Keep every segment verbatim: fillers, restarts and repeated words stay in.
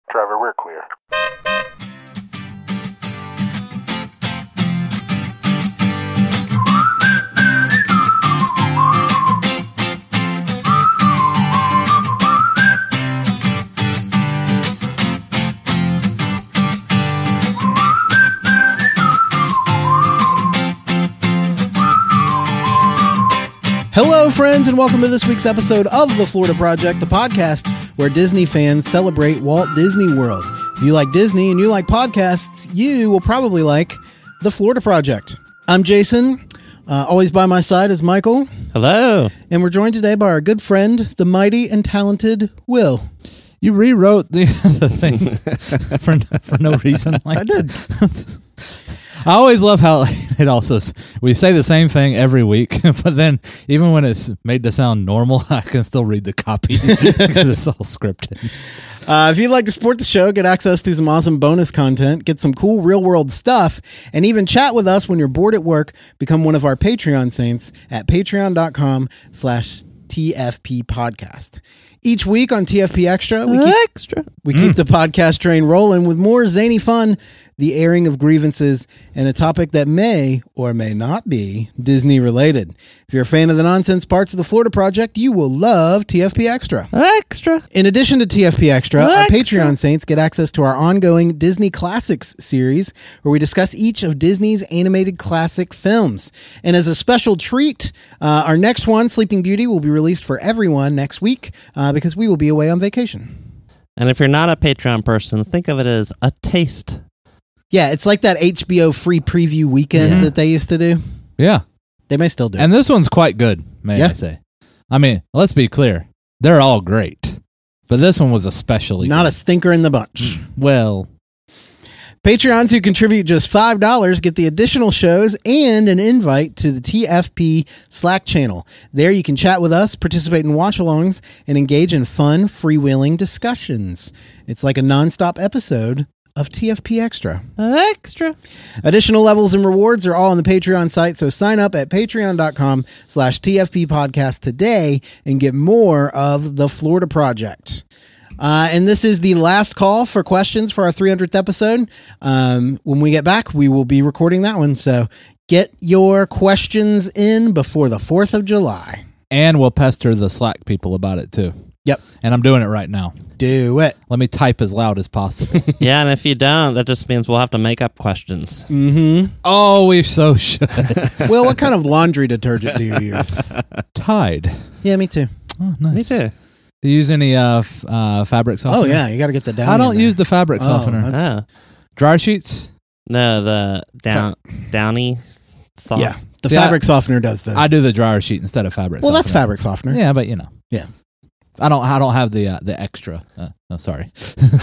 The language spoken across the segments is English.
Trevor, we're clear. Hello, friends, and welcome to this week's episode of The Florida Project, the podcast where Disney fans celebrate Walt Disney World. If you like Disney and you like podcasts, you will probably like The Florida Project. I'm Jason. Uh, always by my side is Michael. Hello. And we're joined today by our good friend, the mighty and talented Will. You rewrote the, the thing for for no reason. Like, I did. I always love how it also, we say the same thing every week, but then even when it's made to sound normal, I can still read the copy because it's all scripted. Uh, if you'd like to support the show, get access to some awesome bonus content, get some cool real-world stuff, and even chat with us when you're bored at work, become one of our Patreon saints at patreon.com slash TFP podcast. Each week on T F P Extra, we keep, Extra. we Mm. keep the podcast train rolling with more zany fun, the airing of grievances, and a topic that may or may not be Disney related. If you're a fan of the nonsense parts of the Florida Project, you will love T F P Extra. Extra. In addition to T F P Extra, our Extra. Patreon saints get access to our ongoing Disney Classics series, where we discuss each of Disney's animated classic films. And as a special treat, uh, our next one, Sleeping Beauty, will be released for everyone next week uh, because we will be away on vacation. And if you're not a Patreon person, think of it as a taste. Yeah, it's like that H B O free preview weekend Yeah. that they used to do. Yeah. They may still do. And this one's quite good, may Yeah. I say. I mean, let's be clear. They're all great. But this one was especially Not a good. stinker in the bunch. Well, Patreons who contribute just five dollars get the additional shows and an invite to the T F P Slack channel. There you can chat with us, participate in watch-alongs, and engage in fun, freewheeling discussions. It's like a nonstop episode of T F P Extra. extra. Additional levels and rewards are all on the Patreon site, so sign up at patreon.com slash TFP podcast today and get more of the Florida Project. Uh, and this is the last call for questions for our three hundredth episode. Um, when we get back, we will be recording that one. So get your questions in before the fourth of July. And we'll pester the Slack people about it, too. Yep. And I'm doing it right now. Do it. Let me type as loud as possible. Yeah, and if you don't, that just means we'll have to make up questions. Mm-hmm. Oh, we so should. Well, what kind of laundry detergent do you use? Tide. Yeah, me too. Oh, nice. Me too. Do you use any uh, f- uh, fabric softener? Oh, yeah. You got to get the down. I don't use the fabric softener. Oh, that's- Oh. Dryer sheets? No, the down downy soft. Yeah. The See, fabric softener does the... I do the dryer sheet instead of fabric well, softener. that's fabric softener. Yeah, but you know. Yeah. I don't I don't have the uh, the extra. Uh, no, sorry.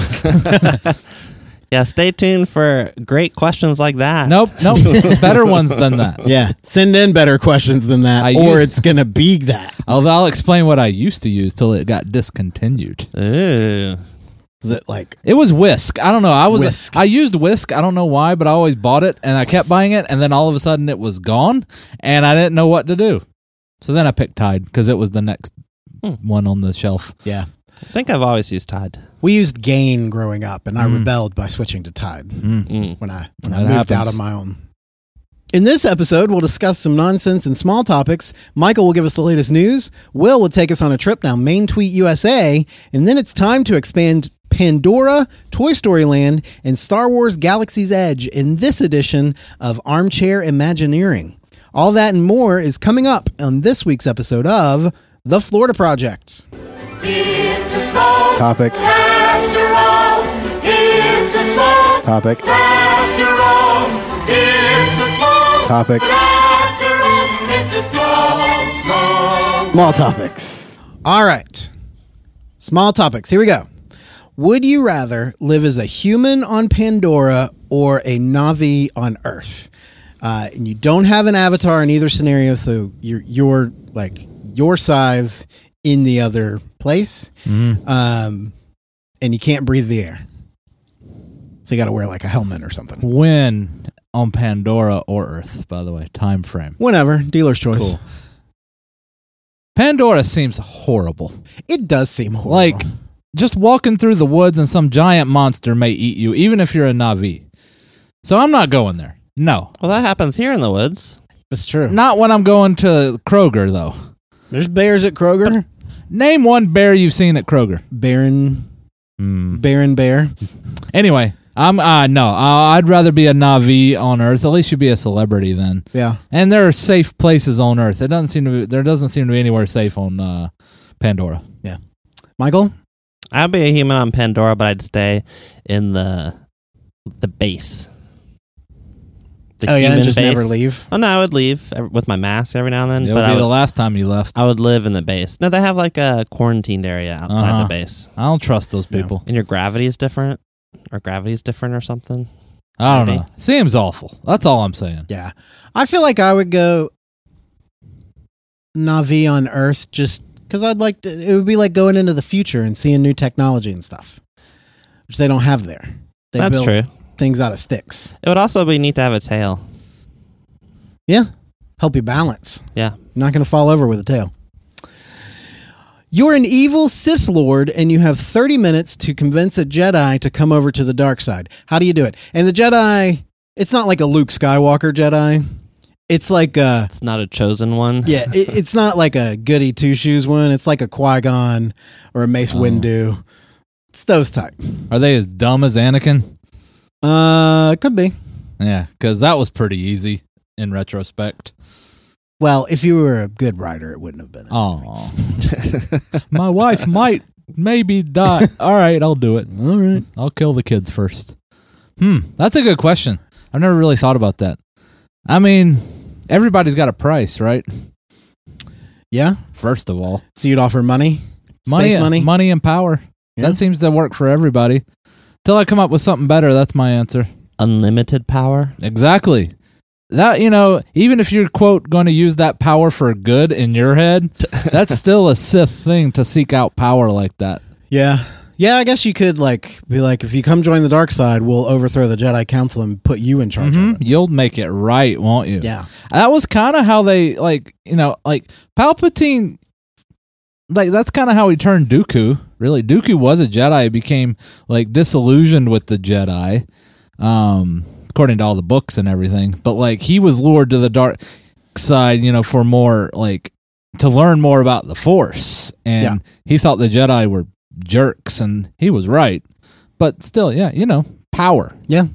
Yeah, stay tuned for great questions like that. Nope, nope. Better ones than that. Yeah, send in better questions than that, I or use- it's gonna be that. I'll, I'll explain what I used to use till it got discontinued. Ooh. Is it like It was Whisk. I don't know. I was Whisk. I used Whisk. I don't know why, but I always bought it and I kept buying it, and then all of a sudden it was gone, and I didn't know what to do. So then I picked Tide because it was the next Hmm. one on the shelf. yeah? I think I've always used Tide. We used Gain growing up, and I Mm. rebelled by switching to Tide Mm. Mm. when I when I That moved happens. out of my own. In this episode, we'll discuss some nonsense and small topics. Michael will give us the latest news. Will will take us on a trip down Main Tweet U S A, and then it's time to expand Pandora, Toy Story Land, and Star Wars Galaxy's Edge in this edition of Armchair Imagineering. All that and more is coming up on this week's episode of The Florida Project. It's a small Topic. after all. It's a small Topic. after all. It's a small Topic. after all. It's a small, small. Small topics. All right. Small topics. Here we go. Would you rather live as a human on Pandora or a Na'vi on Earth? Uh, and you don't have an avatar in either scenario, so you're you're like your size in the other place, Mm. um, and you can't breathe the air. So you got to wear like a helmet or something. When on Pandora or Earth, by the way, time frame. Whenever, dealer's choice. Cool. Pandora seems horrible. It does seem horrible. Like, just walking through the woods and some giant monster may eat you, even if you're a Na'vi. So I'm not going there. No. Well, that happens here in the woods. That's true. Not when I'm going to Kroger, though. There's bears at Kroger. Name one bear you've seen at Kroger. Baron, Mm. Baron Bear. Anyway, I'm uh no. Uh, I'd rather be a Na'vi on Earth. At least you'd be a celebrity then. Yeah. And there are safe places on Earth. It doesn't seem to be, there doesn't seem to be anywhere safe on uh, Pandora. Yeah. Michael? I'd be a human on Pandora, but I'd stay in the the base. The Oh, yeah, and human just base. never leave. Oh no, I would leave ev- with my mask every now and then. It but would I be would, the last time you left. I would live in the base. No, they have like a quarantined area outside Uh-huh. the base, I don't trust those people. and your gravity is different, or gravity is different, or something. I don't Maybe. know. Seems awful. That's all I'm saying. Yeah. I feel like I would go Na'vi on Earth just because I'd like to. It would be like going into the future and seeing new technology and stuff, which they don't have there. They That's build true. things out of sticks. It would also be neat to have a tail. Yeah. Help you balance. Yeah. You're not going to fall over with a tail. You're an evil Sith Lord, and you have thirty minutes to convince a Jedi to come over to the dark side. How do you do it? And the Jedi, it's not like a Luke Skywalker Jedi. It's like a, It's not a chosen one. yeah, it, it's not like a goody two-shoes one. It's like a Qui-Gon or a Mace Oh. Windu. It's those type. Are they as dumb as Anakin? Uh, could be. Yeah, because that was pretty easy in retrospect. Well, if you were a good writer, it wouldn't have been. Oh, my wife might maybe die. All right, I'll do it. All right. I'll kill the kids first. Hmm, that's a good question. I've never really thought about that. I mean, everybody's got a price, right? Yeah. First of all, So you'd offer money, money, space money. money, and power. Yeah. That seems to work for everybody. Till I come up with something better, that's my answer. Unlimited power. Exactly. That, you know, even if you're, quote, going to use that power for good in your head, that's still a Sith thing to seek out power like that. Yeah. Yeah, I guess you could like be like, if you come join the dark side, we'll overthrow the Jedi Council and put you in charge Mhm. of it. You'll make it right, won't you? Yeah. That was kind of how they, like, you know, like Palpatine, like, that's kind of how he turned Dooku. Really, Dooku was a Jedi. He became, like, disillusioned with the Jedi, um, according to all the books and everything. But, like, he was lured to the dark side, you know, for more, like, to learn more about the Force. And Yeah. he thought the Jedi were jerks, and he was right. But still, yeah, you know, power. Yeah.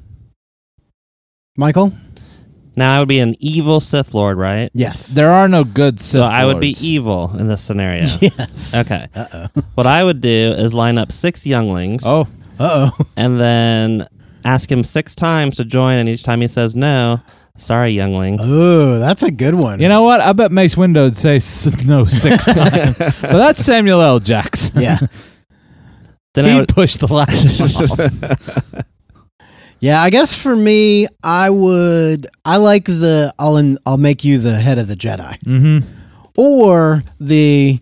Michael? Now I would be an evil Sith Lord, right? Yes. There are no good Sith So I would be lords. evil in this scenario. Yes. Okay. Uh-oh. What I would do is line up six younglings Oh, Uh-oh. and then ask him six times to join, and each time he says no, sorry, youngling. Oh, that's a good one. you know what? I bet Mace Windu would say s- no six times. But that's Samuel L. Jackson. Yeah. Then I He'd would, push the last one off. Yeah, I guess for me, I would, I like the, I'll, in, I'll make you the head of the Jedi. Mm-hmm. Or the,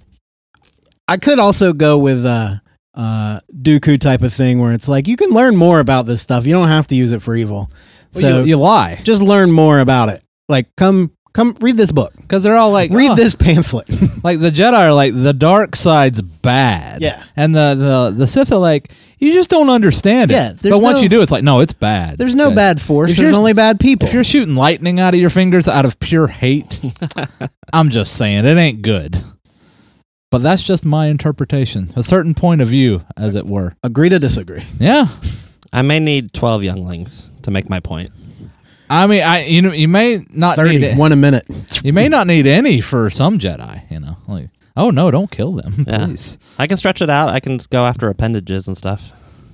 I could also go with uh uh Dooku type of thing where it's like, you can learn more about this stuff. You don't have to use it for evil. So you, you lie. just learn more about it. Like, come, come read this book. Because they're all like, Read oh, this pamphlet. like the Jedi are like, the dark side's bad. Yeah. And the, the, the Sith are like, you just don't understand it. Yeah, there's but once no- you do, it's like, no, it's bad. There's no Okay. bad force. If There's you're- only bad people. If you're shooting lightning out of your fingers out of pure hate, I'm just saying, it ain't good. But that's just my interpretation. A certain point of view, as it were. Agree to disagree. Yeah. I may need twelve younglings to make my point. I mean, I you know you may not need thirty, it. one a minute. You may not need any for some Jedi. You know, like oh no, don't kill them, Yeah. please. I can stretch it out. I can go after appendages and stuff.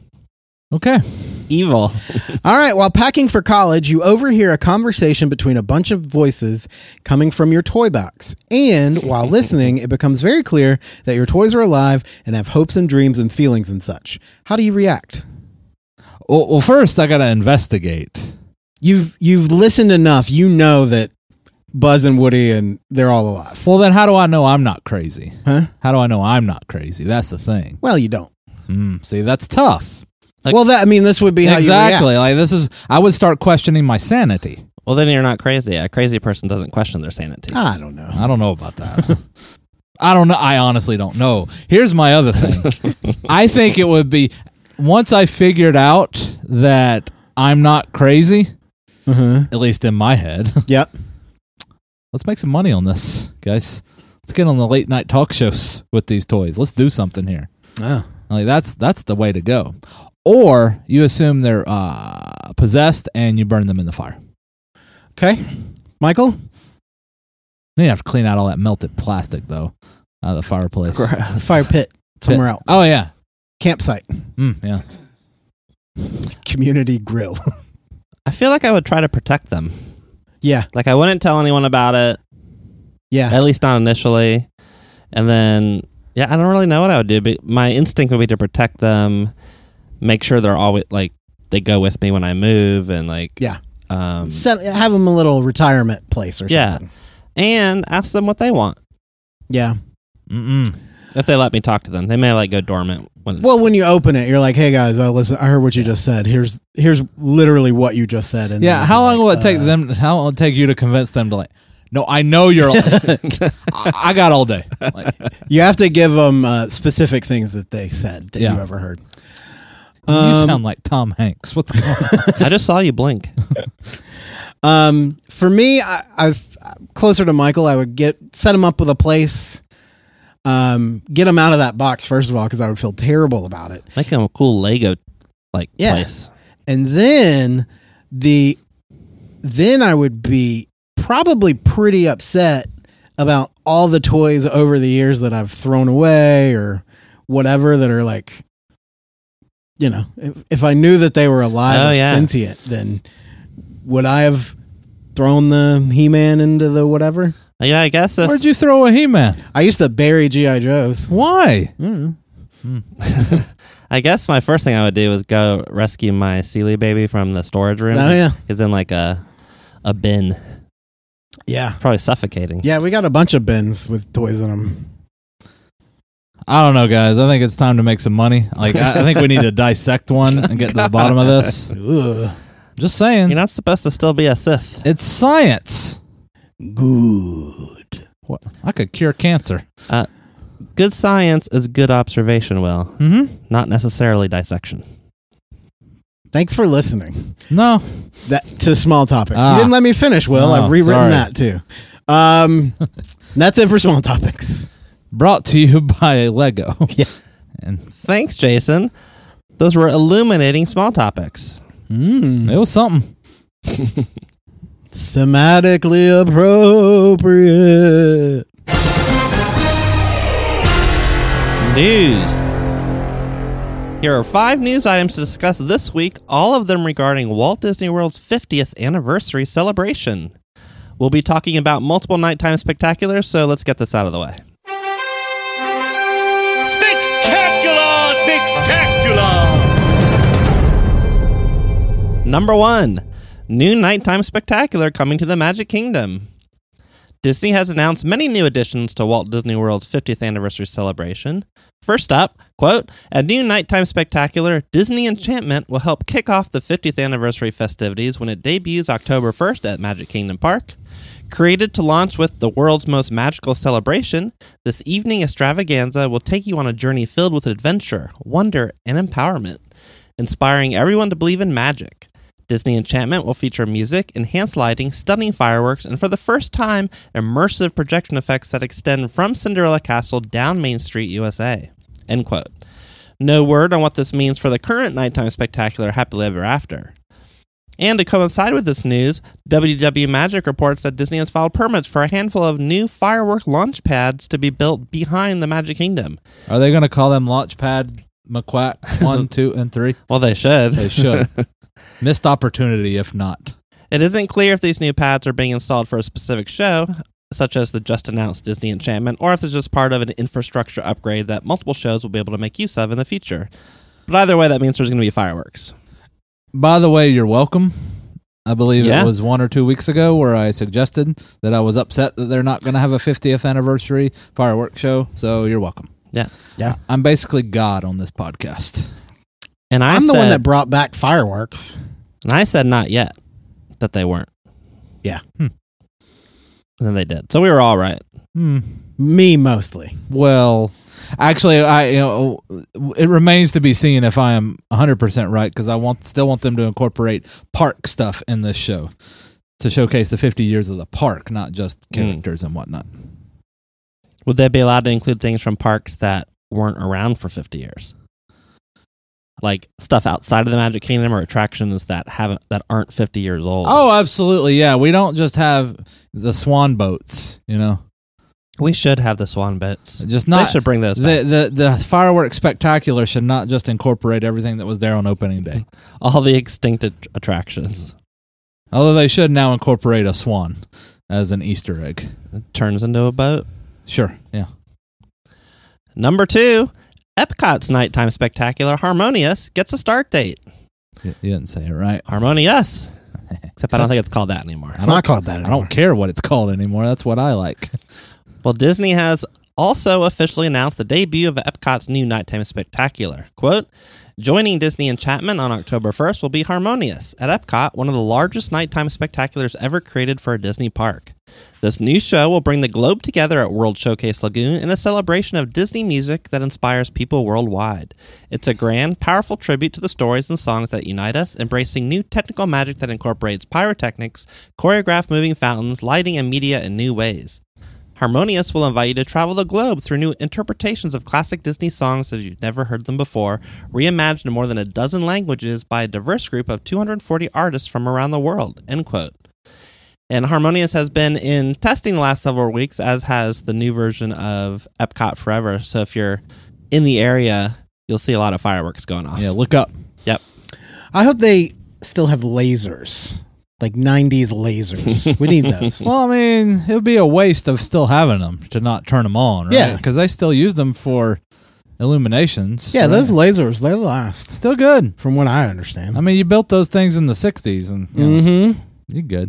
Okay. Evil. All right, while packing for college, you overhear a conversation between a bunch of voices coming from your toy box. And while listening, it becomes very clear that your toys are alive and have hopes and dreams and feelings and such. How do you react? Well, well first I gotta investigate. You've you've listened enough. You know that Buzz and Woody and they're all alive. Well, then how do I know I'm not crazy? Huh? How do I know I'm not crazy? That's the thing. Well, you don't. Mm, see, that's tough. Like- well, that I mean, this would be how Exactly. you react. Like this is. I would start questioning my sanity. Well, then you're not crazy. A crazy person doesn't question their sanity. I don't know. I don't know about that. I don't know. I honestly don't know. Here's my other thing. I think it would be once I figured out that I'm not crazy, Uh-huh. at least in my head. Yep. Let's make some money on this, guys. Let's get on the late night talk shows with these toys. Let's do something here. Oh. Like that's that's the way to go. Or you assume they're uh, possessed and you burn them in the fire. Okay. Michael? Then you have to clean out all that melted plastic, though, out of the fireplace. Fire pit somewhere else. Oh, yeah. Campsite. Mm, yeah. Community grill. I feel like I would try to protect them. Yeah. Like I wouldn't tell anyone about it, Yeah. at least not initially. And then, yeah, I don't really know what I would do, but my instinct would be to protect them, make sure they're always, like, they go with me when I move, and, like, Yeah. um, Set, have them a little retirement place or Yeah. something. and ask them what they want. Yeah. Mm-mm. If they let me talk to them, they may, like, go dormant. When, Well, when you open it, you're like, "Hey guys, I listen. I heard what you just said. Here's here's literally what you just said." And Yeah, then how you're long like, will it take uh, them? How long will it take you to convince them to, like, no, I know you're, I, I got all day. Like, You have to give them uh, specific things that they said that Yeah. you ever heard. you Um, sound like Tom Hanks. What's going on? I just saw you blink. Um, for me, I, I've closer to Michael. I would get set him up with a place. Um, get him out of that box first of all, because I would feel terrible about it. Make them a cool Lego, like, Yeah. place. And then the then I would be probably pretty upset about all the toys over the years that I've thrown away or whatever that are like, you know, if, if I knew that they were alive Oh, or yeah. sentient, then would I have thrown the He-Man into the whatever? Yeah, I guess if Where'd you throw a He-Man? I used to bury G I. Joes. Why? Mm. I guess my first thing I would do is go rescue my Sealy baby from the storage room. Oh, yeah. It's in like a a bin, Yeah. probably suffocating. Yeah, we got a bunch of bins with toys in them. I don't know, guys. I think it's time to make some money. Like, I, I think we need to dissect one and get to the bottom of this. Ugh. Just saying. You're not supposed to still be a Sith. It's science. Good. What? I could cure cancer. Uh, good science is good observation, Will, Mm-hmm. not necessarily dissection. Thanks for listening. No. That to small topics. Ah. You didn't let me finish, Will. Oh, I've rewritten sorry. that too. Um, that's it for small topics. Brought to you by Lego. Yeah. And Thanks, Jason. Those were illuminating small topics. Mm. it was something. Thematically appropriate. News. Here are five news items to discuss this week, all of them regarding Walt Disney World's fiftieth anniversary celebration. We'll be talking about multiple nighttime spectaculars, so let's get this out of the way. Spectacular! Spectacular! Number one, new nighttime spectacular coming to the Magic Kingdom. Disney has announced many new additions to Walt Disney World's fiftieth anniversary celebration. First up, quote, a new nighttime spectacular, Disney Enchantment, will help kick off the fiftieth anniversary festivities when it debuts October first at Magic Kingdom Park. Created to launch with the world's most magical celebration, this evening extravaganza will take you on a journey filled with adventure, wonder, and empowerment, inspiring everyone to believe in magic. Disney Enchantment will feature music, enhanced lighting, stunning fireworks, and for the first time, immersive projection effects that extend from Cinderella Castle down Main Street, U S A. End quote. No word on what this means for the current nighttime spectacular Happily Ever After. And to coincide with this news, W W Magic reports that Disney has filed permits for a handful of new firework launch pads to be built behind the Magic Kingdom. Are they going to call them Launchpad McQuack one, two, and three? Well, they should. They should. Missed opportunity if not. It isn't clear if these new pads are being installed for a specific show, such as the just announced Disney Enchantment, or if it's just part of an infrastructure upgrade that multiple shows will be able to make use of in the future. But either way, that means there's going to be fireworks. By the way, you're welcome. I believe Yeah. it was one or two weeks ago where I suggested that I was upset that they're not going to have a fiftieth anniversary fireworks show. So you're welcome. Yeah. Yeah. I'm basically God on this podcast. And I I'm said, the one that brought back fireworks. and I said not yet, that they weren't. Yeah. Hmm. And then they did. So we were all right. Hmm. Me mostly. Well, actually, I you know it remains to be seen if I am one hundred percent right because I want still want them to incorporate park stuff in this show to showcase the fifty years of the park, not just characters mm. and whatnot. Would they be allowed to include things from parks that weren't around for fifty years? Like stuff outside of the Magic Kingdom or attractions that haven't that aren't fifty years old? Oh, absolutely. Yeah, we don't just have the swan boats, you know. We should have the swan bits. Just not they should bring those the, back. the the fireworks spectacular should not just incorporate everything that was there on opening day. All the extinct at- attractions. Although they should now incorporate a swan as an Easter egg. It turns into a boat. Sure, yeah. Number two, Epcot's nighttime spectacular Harmonious gets a start date. You, you didn't say it right. Harmonious. Except I don't think it's called that anymore. It's not called that anymore. I don't care what it's called anymore. That's what I like. Well, Disney has also officially announced the debut of Epcot's new nighttime spectacular. Quote, joining Disney Enchantment on October first will be Harmonious at Epcot, one of the largest nighttime spectaculars ever created for a Disney park. This new show will bring the globe together at World Showcase Lagoon in a celebration of Disney music that inspires people worldwide. It's a grand, powerful tribute to the stories and songs that unite us, embracing new technical magic that incorporates pyrotechnics, choreographed moving fountains, lighting, and media in new ways. Harmonious will invite you to travel the globe through new interpretations of classic Disney songs as you've never heard them before, reimagined in more than a dozen languages by a diverse group of two hundred forty artists from around the world, end quote. And Harmonious has been in testing the last several weeks, as has the new version of Epcot Forever. So if you're in the area, you'll see a lot of fireworks going off. Yeah, look up. Yep. I hope they still have lasers. Like nineties lasers. We need those. Well, I mean, it would be a waste of still having them to not turn them on, right? Yeah. Because they still use them for illuminations. Yeah, right? those lasers, they last. Still good. From what I understand. I mean, you built those things in the sixties, and you know, Mm-hmm. you're good.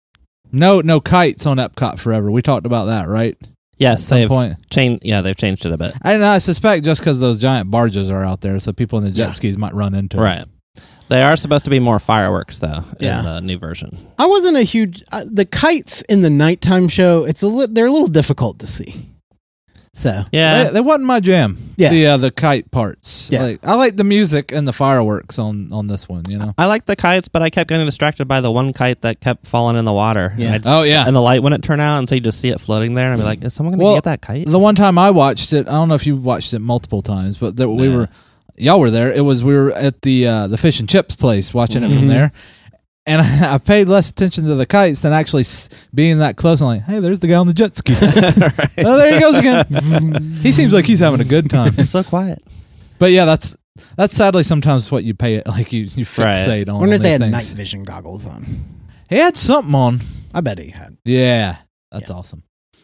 No, no kites on Epcot Forever. We talked about that, right? Yes, At some they've point. changed. Yeah, they've changed it a bit. And I suspect just because those giant barges are out there, so people in the jet Yeah. skis might run into them. Right. They are supposed to be more fireworks, though, Yeah. in the new version. I wasn't a huge... Uh, the kites in the nighttime show, it's a li- they're a little difficult to see. So, Yeah. They, they wasn't my jam. Yeah. The uh, the kite parts. Yeah. Like, I like the music and the fireworks on, on this one, you know? I like the kites, but I kept getting distracted by the one kite that kept falling in the water. Yeah. And, I just- Oh, yeah. and the light wouldn't turn out, and so you just see it floating there, and I'd be like, is someone going to Well, get that kite? The one time I watched it, I don't know if you watched it multiple times, but that we Nah. were, y'all were there. It was we were at the uh, the fish and chips place watching it from Mhm. there, and I, I paid less attention to the kites than actually s- being that close. I'm like, hey, there's the guy on the jet ski. Right. Oh, there he goes again. He seems like he's having a good time. It's so quiet. But yeah, that's that's sadly sometimes what you pay it. Like you you Right. fixate on. I wonder on if they these had night things. vision goggles on. He had something on. I bet he had. Yeah, that's Yeah. awesome.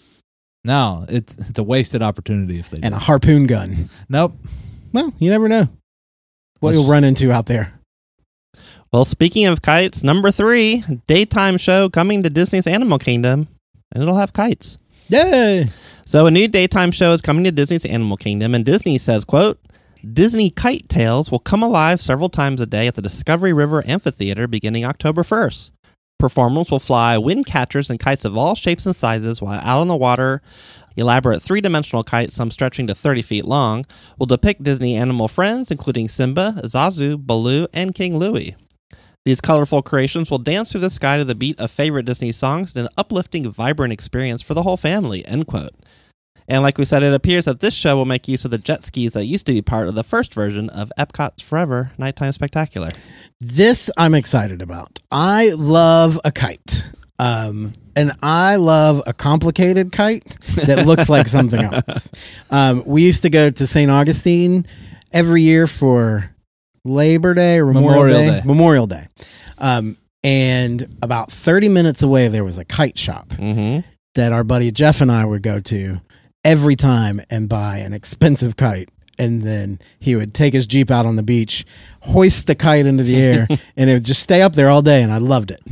No, it's it's a wasted opportunity if they And do. a harpoon gun. Nope. Well, you never know what Let's- you'll run into out there. Well, speaking of kites, number three, daytime show coming to Disney's Animal Kingdom, and it'll have kites. Yay! So a new daytime show is coming to Disney's Animal Kingdom, and Disney says, quote, Disney Kite Tales will come alive several times a day at the Discovery River Amphitheater beginning October first. Performers will fly wind catchers and kites of all shapes and sizes while out on the water. Elaborate three-dimensional kites, some stretching to thirty feet long, will depict Disney animal friends, including Simba, Zazu, Baloo, and King Louie. These colorful creations will dance through the sky to the beat of favorite Disney songs in an uplifting, vibrant experience for the whole family, end quote. And like we said, it appears that this show will make use of the jet skis that used to be part of the first version of Epcot's Forever Nighttime Spectacular. This I'm excited about. I love a kite. Um, and I love a complicated kite that looks like something else. Um, we used to go to Saint Augustine every year for Labor Day or Memorial, Memorial Day? Day. Memorial Day. Um, and about thirty minutes away, there was a kite shop Mm-hmm. that our buddy Jeff and I would go to every time and buy an expensive kite. And then he would take his Jeep out on the beach, hoist the kite into the air, and it would just stay up there all day. And I loved it.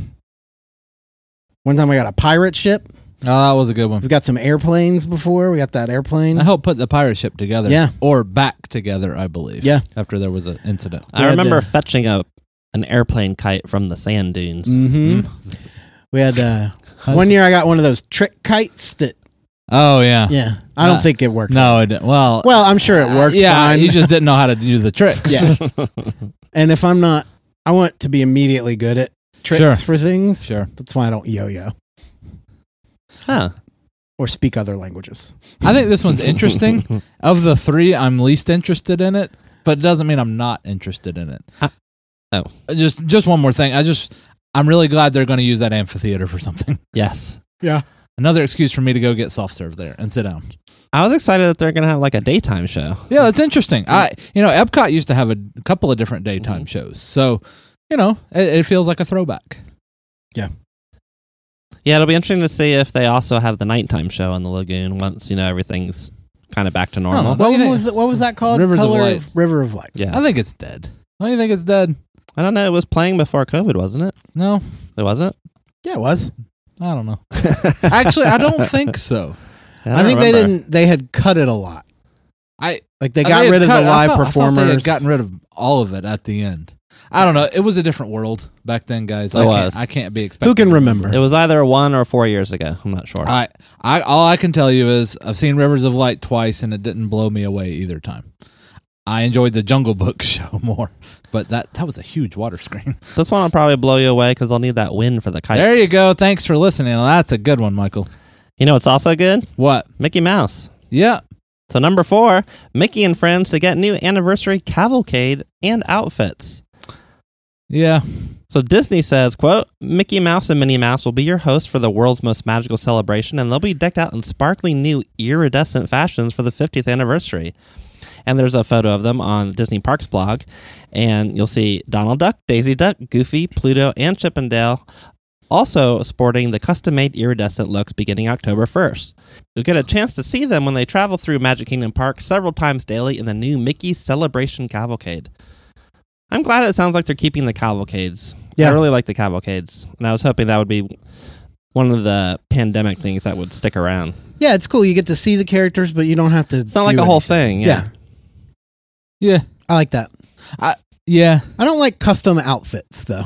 One time I got a pirate ship. Oh, that was a good one. We've got some airplanes before. We got that airplane. I helped put the pirate ship together. Yeah. Or back together, I believe. Yeah. After there was an incident. I had remember to- fetching a an airplane kite from the sand dunes. Mm-hmm. We had uh, one year I got one of those trick kites that Oh yeah. Yeah, I don't Uh, think it worked. No, it, well, Well, I'm sure it worked. yeah, fine. you just didn't know how to do the tricks. Yeah. And if I'm not, I want to be immediately good at tricks Sure. for things. Sure. That's why I don't yo-yo Huh. or speak other languages. I think this one's interesting. Of the three, I'm least interested in it, but it doesn't mean I'm not interested in it. Uh, oh. Just just one more thing. I just I'm really glad they're going to use that amphitheater for something. Yes. Yeah. Another excuse for me to go get soft serve there and sit down. I was excited that they're going to have like a daytime show. Yeah, that's interesting. I you know, Epcot used to have a couple of different daytime Mhm. shows. So, you know, it, it feels like a throwback. Yeah, it'll be interesting to see if they also have the nighttime show in the lagoon once, you know, everything's kind of back to normal. know. What What do you think? was, the, what was that called? Rivers of Color Light. River of Light. Yeah. I think it's dead. Don't you think it's dead? I don't know. It was playing before COVID, wasn't it? No, It wasn't? Yeah, it was. I don't know. Actually, I don't think so. I, think they didn't. They had cut it a lot. I Like they I got mean, rid of cut- the I live thought- I thought performers. they had gotten rid of all of it at the end. I don't know. It was a different world back then, guys. It I was. Can't, I can't be expecting. Who can remember? It was either one or four years ago. I'm not sure. I, I, all I can tell you is I've seen Rivers of Light twice, and it didn't blow me away either time. I enjoyed the Jungle Book show more, but that that was a huge water screen. This one will probably blow you away because they'll need that wind for the kites. There you go. Thanks for listening. That's a good one, Michael. You know what's also good? What? Mickey Mouse. Yeah. So number four, Mickey and friends to get new anniversary cavalcade and outfits. Yeah. So Disney says, quote, Mickey Mouse and Minnie Mouse will be your hosts for the world's most magical celebration, and they'll be decked out in sparkling new iridescent fashions for the fiftieth anniversary. And there's a photo of them on Disney Parks blog, and you'll see Donald Duck, Daisy Duck, Goofy, Pluto, and Chippendale also sporting the custom-made iridescent looks beginning October first. You'll get a chance to see them when they travel through Magic Kingdom Park several times daily in the new Mickey Celebration Cavalcade. I'm glad it sounds like they're keeping the cavalcades. Yeah. I really like the cavalcades, and I was hoping that would be one of the pandemic things that would stick around. Yeah, it's cool. You get to see the characters, but you don't have to. It's not like a whole thing. Yeah. Yeah. Yeah. I like that. Yeah. I don't like custom outfits though.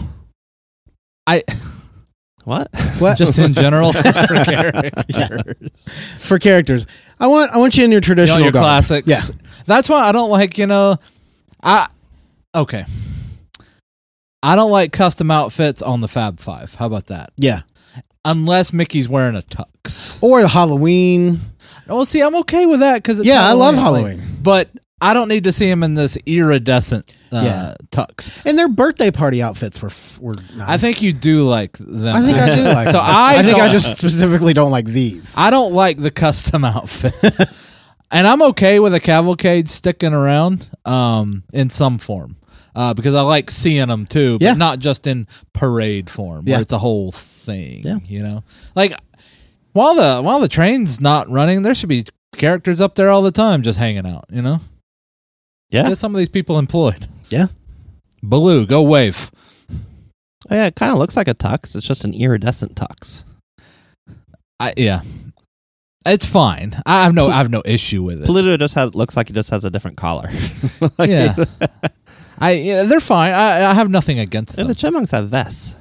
I What? What? just in general for characters. For characters, I want I want you in your You know, traditional your garb. classics. Yeah. That's why I don't like, you know, I okay. I don't like custom outfits on the Fab Five. How about that? Yeah. Unless Mickey's wearing a tux. Or the Halloween. Well, see, I'm okay with that because Yeah, I love Halloween. but I don't need to see him in this iridescent uh, Yeah. tux. And their birthday party outfits were f- were nice. I think you do like them. I think I do like So them. I I think I don't- just specifically don't like these. I don't like the custom outfit. And I'm okay with a cavalcade sticking around um, in some form. Uh, because I like seeing them too, but Yeah. not just in parade form Yeah. where it's a whole thing. Yeah. You know, like while the while the train's not running, there should be characters up there all the time just hanging out. You know, Yeah. get some of these people employed. Yeah. Baloo, go wave. Oh, yeah, it kind of looks like a tux. It's just an iridescent tux. I yeah, it's fine. I have no I have no issue with it. Pluto just has looks like it just has a different collar. Like, Yeah. I yeah, they're fine. I, I have nothing against and them. the chipmunks have vests.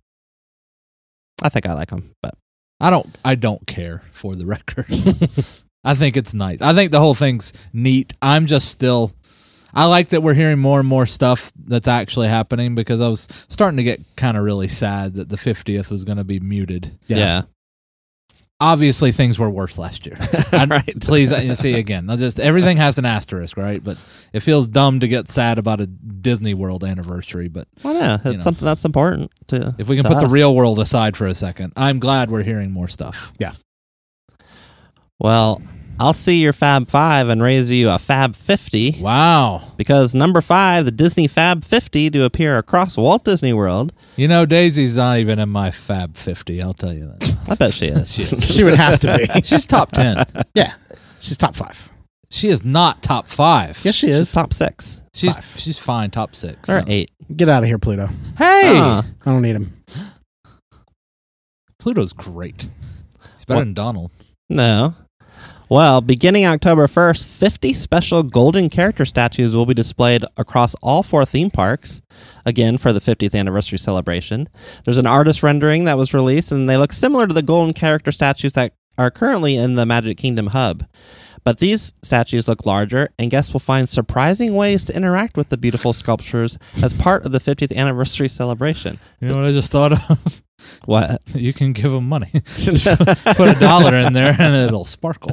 I think I like them, but I don't I don't care for the record. I think it's nice. I think the whole thing's neat. I'm just still I like that we're hearing more and more stuff that's actually happening because I was starting to get kind of really sad that the fiftieth was going to be muted. yeah. Obviously things were worse last year. And Right. Please uh, see again. I'll just everything has an asterisk, right? But it feels dumb to get sad about a Disney World anniversary, but Well, yeah, it's You know. something that's important to. if we can to put the us. real world aside for a second, I'm glad we're hearing more stuff. Well, I'll see your Fab Five and raise you a Fab Fifty Wow. because number five, the Disney Fab Fifty, to appear across Walt Disney World. You know, Daisy's not even in my Fab fifty. I'll tell you that. I bet she is. she would have to be. She's top ten. Yeah. She's top five. She is not top five. Yes, she She's is. top six she's five. she's fine. Top six or No. eight. Get out of here, Pluto. Hey, Uh, I don't need him. Pluto's great. He's better What? than Donald. No. Well, beginning October first, fifty special golden character statues will be displayed across all four theme parks, again for the fiftieth anniversary celebration. There's an artist rendering that was released, and they look similar to the golden character statues that are currently in the Magic Kingdom hub. But these statues look larger, and guests will find surprising ways to interact with the beautiful sculptures as part of the fiftieth anniversary celebration. You know what I just thought of? What? You can give them money. Just put a dollar in there and it'll sparkle.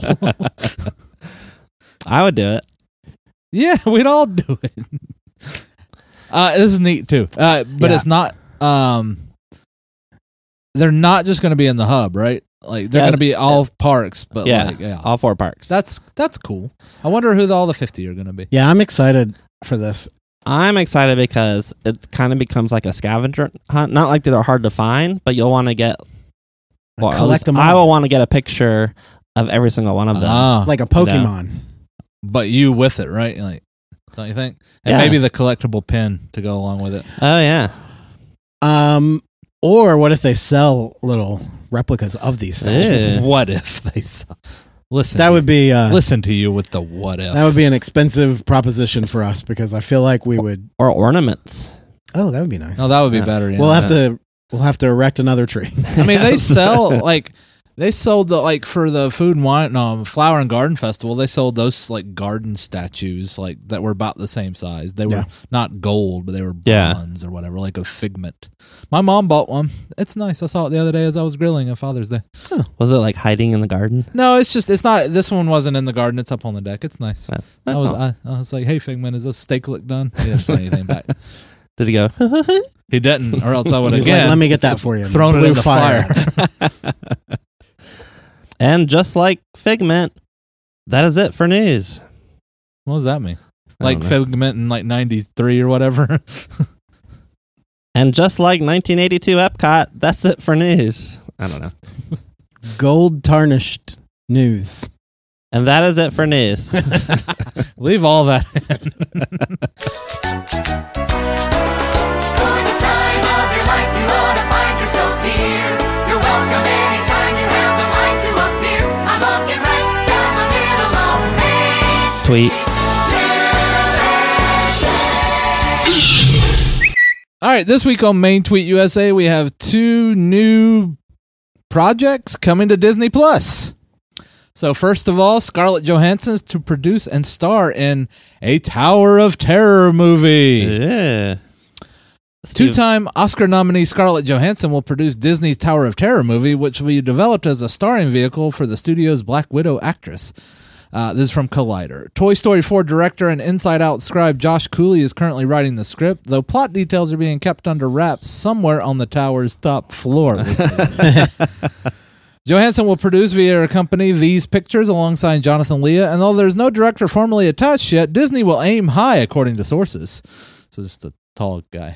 I would do it. Yeah, we'd all do it. Uh, this is neat too. Uh, but Yeah. it's not. Um, they're not just going to be in the hub, right? Like they're Yeah, going to it's- be all parks, but Yeah, like, yeah. all four parks. That's that's cool. I wonder who the, all the fifty are going to be. Yeah, I'm excited for this. I'm excited because it kind of becomes like a scavenger hunt. Not like they're hard to find, but you'll want to get. Well, at Collect least them I all. will want to get a picture of every single one of them. Ah, Like a Pokemon. but you with it, right? Like, don't you think? And Yeah. maybe the collectible pin to go along with it. Oh yeah, Um, or what if they sell little replicas of these things? Ew. What if they saw? Listen, That would be uh, listen to you with the what if. that would be an expensive proposition for us because I feel like we would. or ornaments. Oh, that would be nice. No, that would be Yeah. better. Yeah. we'll have to we'll have to erect another tree. I mean, they sell like they sold the like for the food and wine, no, flower and garden festival. They sold those like garden statues like that were about the same size. They were Yeah. not gold, but they were Yeah. bronze or whatever, like a figment. My mom bought one. It's nice. I saw it the other day as I was grilling on Father's Day. Was it like hiding in the garden? No, it's just it's not. This one wasn't in the garden. It's up on the deck. It's nice. Uh, I was oh. I, I was like, hey Figment, is this steak look done? He didn't say anything back. Did he go? He didn't, or else I would He's again like, let me get that for you. thrown it Blue in the fire. And just like Figment, that is it for news. What does that mean? I Like don't know. Figment in like ninety-three or whatever. And just like nineteen eighty-two Epcot, that's it for news. I don't know. Gold tarnished news. And that is it for news. Leave all that. For the time of your life you ought to find yourself here. You're welcome anytime you have the mind to appear. I'm looking right down the middle of Main Tweet. All right, this week on Main Tweet U S A, we have two new projects coming to Disney Plus. So first of all, Scarlett Johansson is to produce and star in a Tower of Terror movie. Yeah. Two-time Oscar nominee Scarlett Johansson will produce Disney's Tower of Terror movie, which will be developed as a starring vehicle for the studio's Black Widow actress. Uh, this is from Collider. Toy Story four director and Inside Out scribe Josh Cooley is currently writing the script, though plot details are being kept under wraps somewhere on the tower's top floor. Johansson will produce via her company These Pictures alongside Jonathan Leah, and though there's no director formally attached yet, Disney will aim high according to sources. So just a tall guy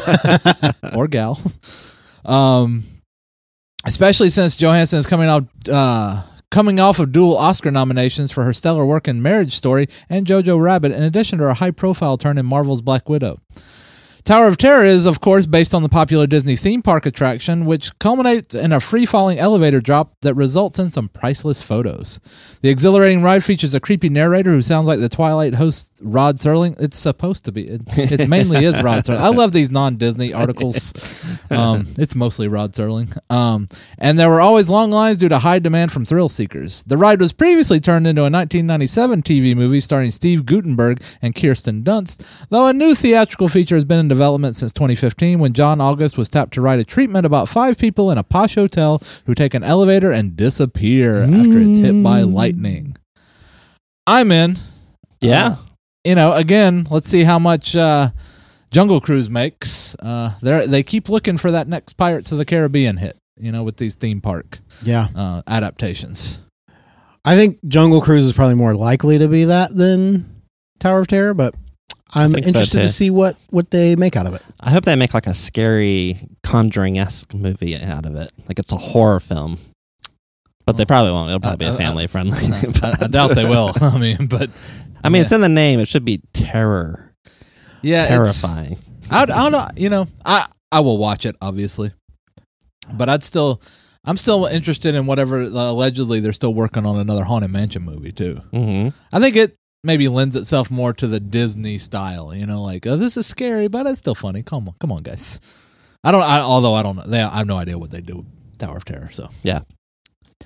or gal. Um, especially since Johansson is coming out uh, coming off of dual Oscar nominations for her stellar work in Marriage Story and Jojo Rabbit, in addition to her high-profile turn in Marvel's Black Widow. Tower of Terror is, of course, based on the popular Disney theme park attraction, which culminates in a free-falling elevator drop that results in some priceless photos. The exhilarating ride features a creepy narrator who sounds like the Twilight host Rod Serling. It's supposed to be. It, it mainly is Rod Serling. I love these non-Disney articles. Um, it's mostly Rod Serling. Um, and there were always long lines due to high demand from thrill seekers. The ride was previously turned into a nineteen ninety-seven T V movie starring Steve Guttenberg and Kirsten Dunst, though a new theatrical feature has been in development since twenty fifteen when John August was tapped to write a treatment about five people in a posh hotel who take an elevator and disappear mm. after it's hit by lightning. I'm in. Yeah. Uh, you know, again, let's see how much uh, Jungle Cruise makes. Uh, they they keep looking for that next Pirates of the Caribbean hit, you know, with these theme park Yeah. uh, adaptations. I think Jungle Cruise is probably more likely to be that than Tower of Terror, but I'm think so, interested too. to see what, what they make out of it. I hope they make like a scary Conjuring-esque movie out of it. Like it's a horror film. But they probably won't. It'll probably Uh, be uh, family friendly. I, I doubt they will. I mean, but I mean, yeah. it's in the name. It should be terror. yeah, it's- Terrifying. I, I don't know. You know, I I will watch it obviously, but I'd still, I'm still interested in whatever. Uh, allegedly, they're still working on another Haunted Mansion movie too. Mm-hmm. I think it maybe lends itself more to the Disney style. You know, like oh, this is scary, but it's still funny. Come on, come on, guys. I don't. I, although I don't know. They, I have no idea what they do with Tower of Terror. So Yeah.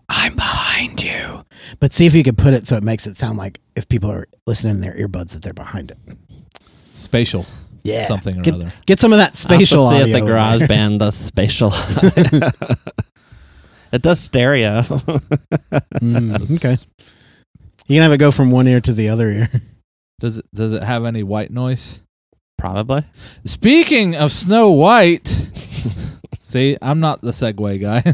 I'm behind you. But see if you could put it so it makes it sound like if people are listening in their earbuds that they're behind it. Spatial. Yeah. Something or get, other. Get some of that spatial I'll have to audio. see if the in garage there. band does spatial. It does stereo. Mm, okay. You can have it go from one ear to the other ear. Does it does it have any white noise? Probably. Speaking of Snow White, see, I'm not the segue guy.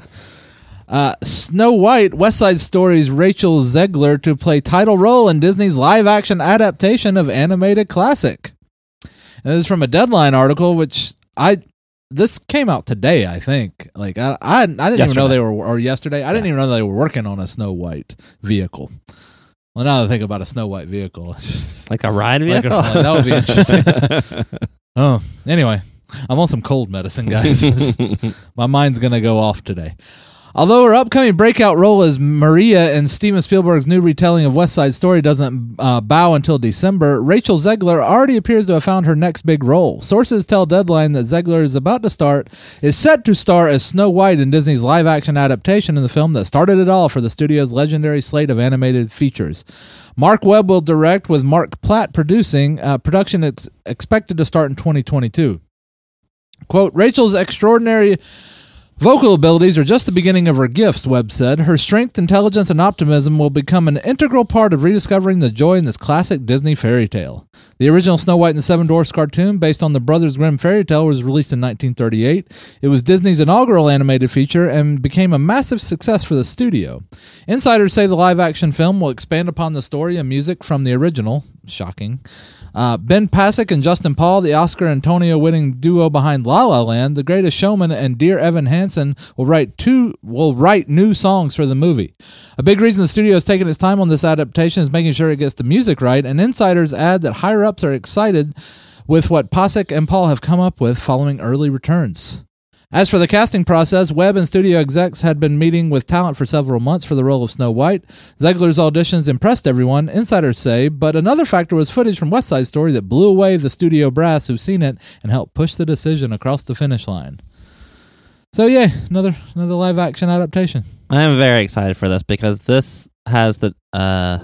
Uh, Snow White, West Side Story's Rachel Zegler to play title role in Disney's live-action adaptation of animated classic. And this is from a Deadline article, which I this came out today, I think. Like I, I, I didn't even know Yesterday. they were, or yesterday. I didn't even know they were working on a Snow White vehicle. Well, now that I think about a Snow White vehicle, it's just Like a ride like a- vehicle? like, that would be interesting. Oh, anyway, I'm on some cold medicine, guys. It's just- my mind's gonna go off today. Although her upcoming breakout role as Maria in Steven Spielberg's new retelling of West Side Story doesn't uh, bow until December, Rachel Zegler already appears to have found her next big role. Sources tell Deadline that Zegler is about to start, is set to star as Snow White in Disney's live-action adaptation of the film that started it all for the studio's legendary slate of animated features. Mark Webb will direct, with Mark Platt producing. Uh, production is expected to start in twenty twenty-two. Quote, Rachel's extraordinary vocal abilities are just the beginning of her gifts, Webb said. Her strength, intelligence, and optimism will become an integral part of rediscovering the joy in this classic Disney fairy tale. The original Snow White and the Seven Dwarfs cartoon, based on the Brothers Grimm fairy tale, was released in nineteen thirty-eight. It was Disney's inaugural animated feature and became a massive success for the studio. Insiders say the live-action film will expand upon the story and music from the original. Shocking. Uh, Ben Pasek and Justin Paul, the Oscar and Tonyo-winning duo behind La La Land, The Greatest Showman, and Dear Evan Hansen will write two will write new songs for the movie. A big reason the studio has taken its time on this adaptation is making sure it gets the music right, and insiders add that higher-ups are excited with what Pasek and Paul have come up with following early returns. As for the casting process, Webb and studio execs had been meeting with talent for several months for the role of Snow White. Zegler's auditions impressed everyone, insiders say, but another factor was footage from West Side Story that blew away the studio brass who've seen it and helped push the decision across the finish line. So yeah, another another live action adaptation. I am very excited for this because this has the uh,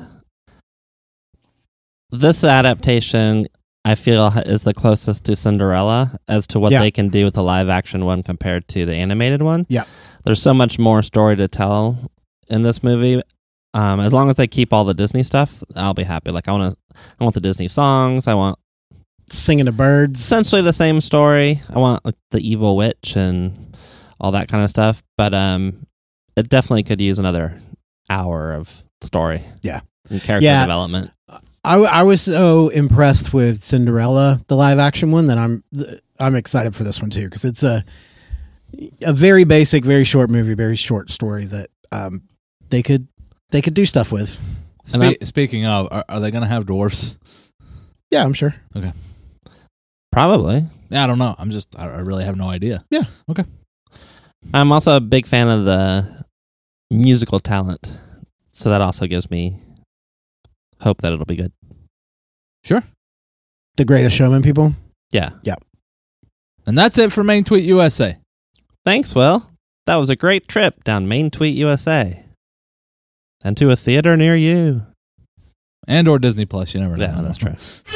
this adaptation I feel is the closest to Cinderella as to what Yeah. they can do with the live action one compared to the animated one. Yeah. There's so much more story to tell in this movie. Um, as long as they keep all the Disney stuff, I'll be happy. Like I want to, I want the Disney songs. I want Singing to birds. essentially the same story. I want like, the evil witch and all that kind of stuff. But um, it definitely could use another hour of story. Yeah. And character Yeah. development. I, I was so impressed with Cinderella, the live action one, that I'm I'm excited for this one too, because it's a a very basic, very short movie, very short story that um they could they could do stuff with. And I'm- Spe- speaking of, are, are they going to have dwarfs? Yeah, I'm sure. Probably. Yeah, I don't know. I'm just, I, I really have no idea. I'm also a big fan of the musical talent, so that also gives me hope that it'll be good. Sure. The Greatest Showman, people. Yeah. And that's it for Main Tweet U S A. Thanks, Will. That was a great trip down Main Tweet U S A. And to a theater near you. And or Disney Plus, you never know. Yeah, that's true.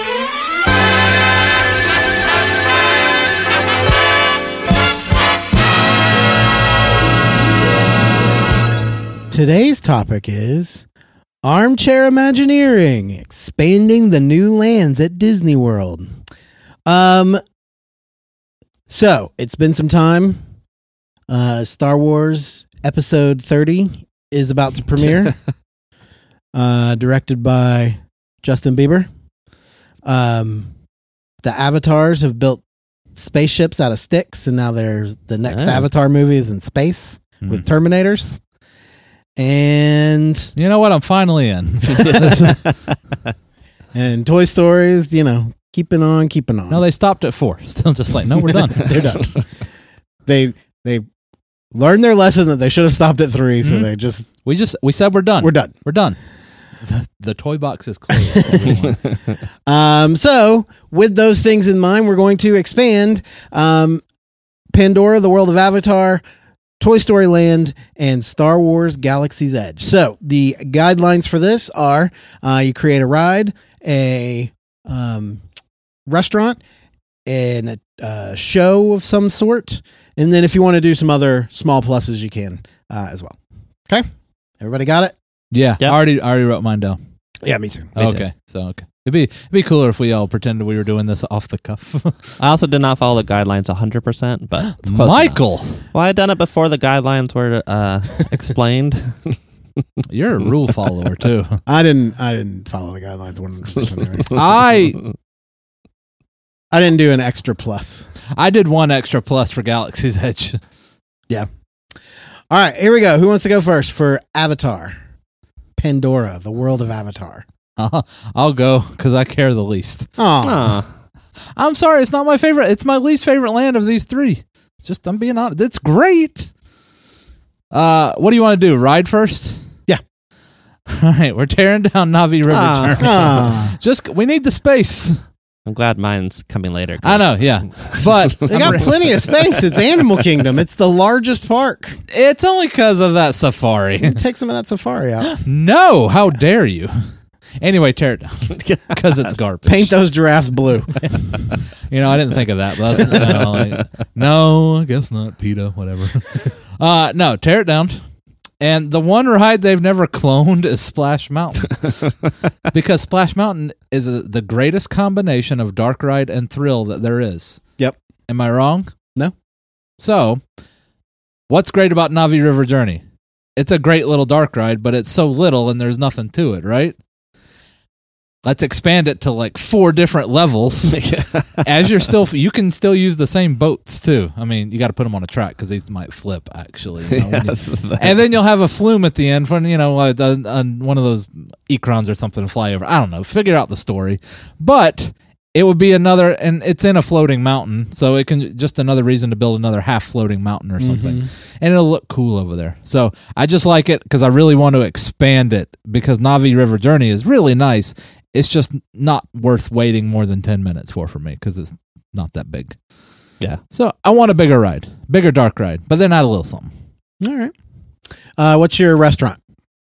Today's topic is Armchair Imagineering, expanding the new lands at Disney World. Um, so it's been some time. Uh, Star Wars Episode thirty is about to premiere. uh, directed by Justin Bieber. Um, the Avatars have built spaceships out of sticks, and now there's the next Oh. Avatar movie is in space Hmm. with Terminators. And You know what? I'm finally in. and Toy Stories, you know, keeping on, keeping on. No, they stopped at four. Still just like, no, we're done. They're done. They they learned their lesson that they should have stopped at three, so Mhm. they just We just, we said we're done. we're done. We're done. The, the toy box is closed. everyone. Um, so with those things in mind, we're going to expand um, Pandora, the world of Avatar, Toy Story Land, and Star Wars Galaxy's Edge. So the guidelines for this are uh, you create a ride, a um, restaurant, and a uh, show of some sort. And then if you want to do some other small pluses, you can uh, as well. Okay? Everybody got it? Yeah, Yep. I already I already wrote mine down. Yeah, me too. Me too. Okay, so okay, it'd be it'd be cooler if we all pretended we were doing this off the cuff. I also did not follow the guidelines one hundred percent, but it's close Michael, enough. Well, I had done it before the guidelines were uh, explained. you're a rule follower too. I didn't I didn't follow the guidelines one hundred percent either. I I didn't do an extra plus. I did one extra plus for Galaxy's Edge. All right, here we go. Who wants to go first for Avatar? Pandora, the world of Avatar. I'll, I'll go because I care the least. Oh, Aw. I'm sorry, it's not my favorite. It's my least favorite land of these three. It's just I'm being honest. It's great. Uh, what do you want to do? Ride first? Yeah. All right, we're tearing down Navi River Ah. Journey. Ah. Just we need the space. I'm glad mine's coming later. I know, yeah, but They got plenty of space. It's Animal Kingdom. It's the largest park. it's only because of that safari. Take some of that safari out. No, how dare you? Anyway, tear it down because it's garbage. Paint those giraffes blue. You know, I didn't think of that. But that's, you know, like, no, I guess not. PETA, whatever. Uh, no, tear it down. And the one ride they've never cloned is Splash Mountain. Because Splash Mountain is a, the greatest combination of dark ride and thrill that there is. Yep. Am I wrong? No. So, what's great about Navi River Journey? It's a great little dark ride, but it's so little and there's nothing to it, right? Let's expand it to like four different levels. As you're still, you can still use the same boats too. I mean, you got to put them on a track because these might flip actually. You know, when you- Yes, that- and then you'll have a flume at the end for, you know, uh, uh, uh, one of those Ekrons or something to fly over. I don't know. Figure out the story. But it would be another, and it's in a floating mountain, so it can just another reason to build another half floating mountain or something. And it'll look cool over there. So I just like it because I really want to expand it because Navi River Journey is really nice. It's just not worth waiting more than ten minutes for for me because it's not that big. Yeah. So I want a bigger ride, bigger dark ride, but then add a little something. All right. Uh, what's your restaurant?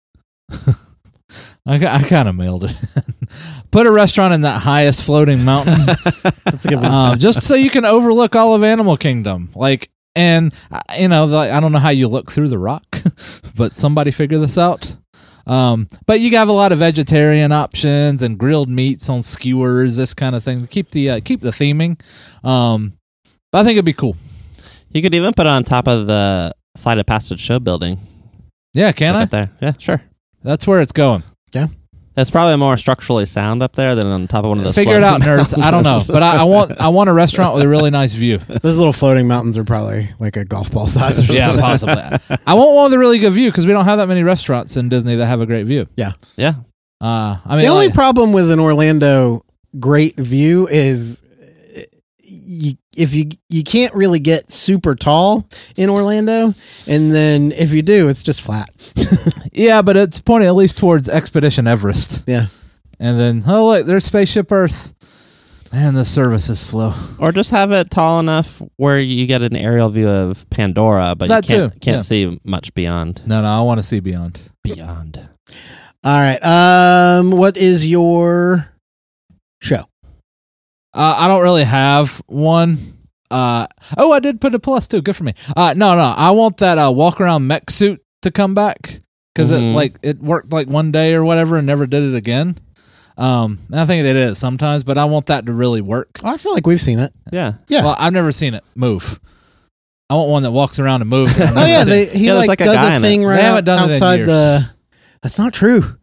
I, I kind of mailed it. Put a restaurant in that highest floating mountain, That's a good one. um, just so you can overlook all of Animal Kingdom. Like, and uh, you know, like, I don't know how you look through the rock, but somebody figure this out. Um, but you have a lot of vegetarian options and grilled meats on skewers, this kind of thing. Keep the uh, keep the theming. Um, but I think it'd be cool. You could even put it on top of the Flight of Passage show building. Yeah, can Look I? up there. Yeah, sure. That's where it's going. It's probably more structurally sound up there than on top of one of those. Figure it out, floating nerds. I don't know, but I, I want I want a restaurant with a really nice view. Those little floating mountains are probably like a golf ball size or Yeah, something. possibly. I want one with a really good view because we don't have that many restaurants in Disney that have a great view. Yeah. Uh, I mean, The only like- problem with an Orlando great view is uh, you, if you you can't really get super tall in Orlando, and then if you do, it's just flat. yeah, but it's pointing at least towards Expedition Everest, Yeah. and then oh look, there's Spaceship Earth. Man, the service is slow. Or just have it tall enough where you get an aerial view of Pandora, but That you can't, too, can't yeah. see much beyond. No, no, I want to see beyond. Beyond. All right. Um, what is your show? Uh, I don't really have one. Uh, oh, I did put a plus too. Good for me. Uh, no, no, I want that uh, walk around mech suit to come back because it Mhm. like it worked like one day or whatever and never did it again. Um, and I think they did it sometimes, but I want that to really work. Oh, I feel like we've seen it. Yeah. Yeah. Well, I've never seen it move. I want one that walks around and moves. I've Oh never yeah, seen they, it. he Yeah, there's like, like a does guy a in thing it. right They haven't done it in outside years. the. That's not true.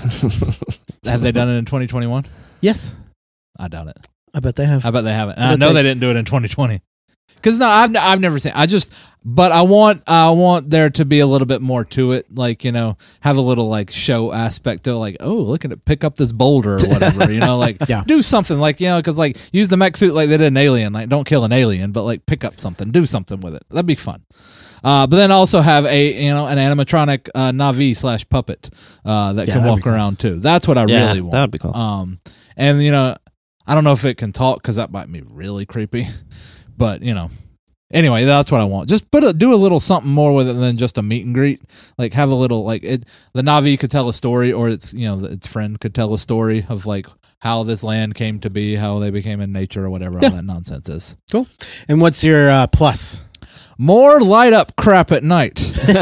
Have they done it in twenty twenty-one? Yes, I doubt it. I bet they have. I bet they haven't. And I I bet know they- they didn't do it in twenty twenty. Because no, I've n- I've never seen. I just, but I want I want there to be a little bit more to it. Like, you know, have a little like show aspect to it. Like, oh, look at it, pick up this boulder or whatever. You know, like Yeah. do something like, you know, because like use the mech suit like they did in Alien. Like, don't kill an alien, but like pick up something, do something with it. That'd be fun. Uh, but then also have a you know an animatronic uh, Navi slash puppet uh, that Yeah, can that'd walk be cool. around too. That's what I Yeah, really want. that would be cool. Um, and you know, I don't know if it can talk because that might be really creepy, but you know, Anyway, that's what I want. Just put a do a little something more with it than just a meet and greet. Like have a little like it. The Na'vi could tell a story, or its you know its friend could tell a story of like how this land came to be, how they became in nature, or whatever Yeah. all that nonsense is. Cool. And what's your uh, plus? More light up crap at night.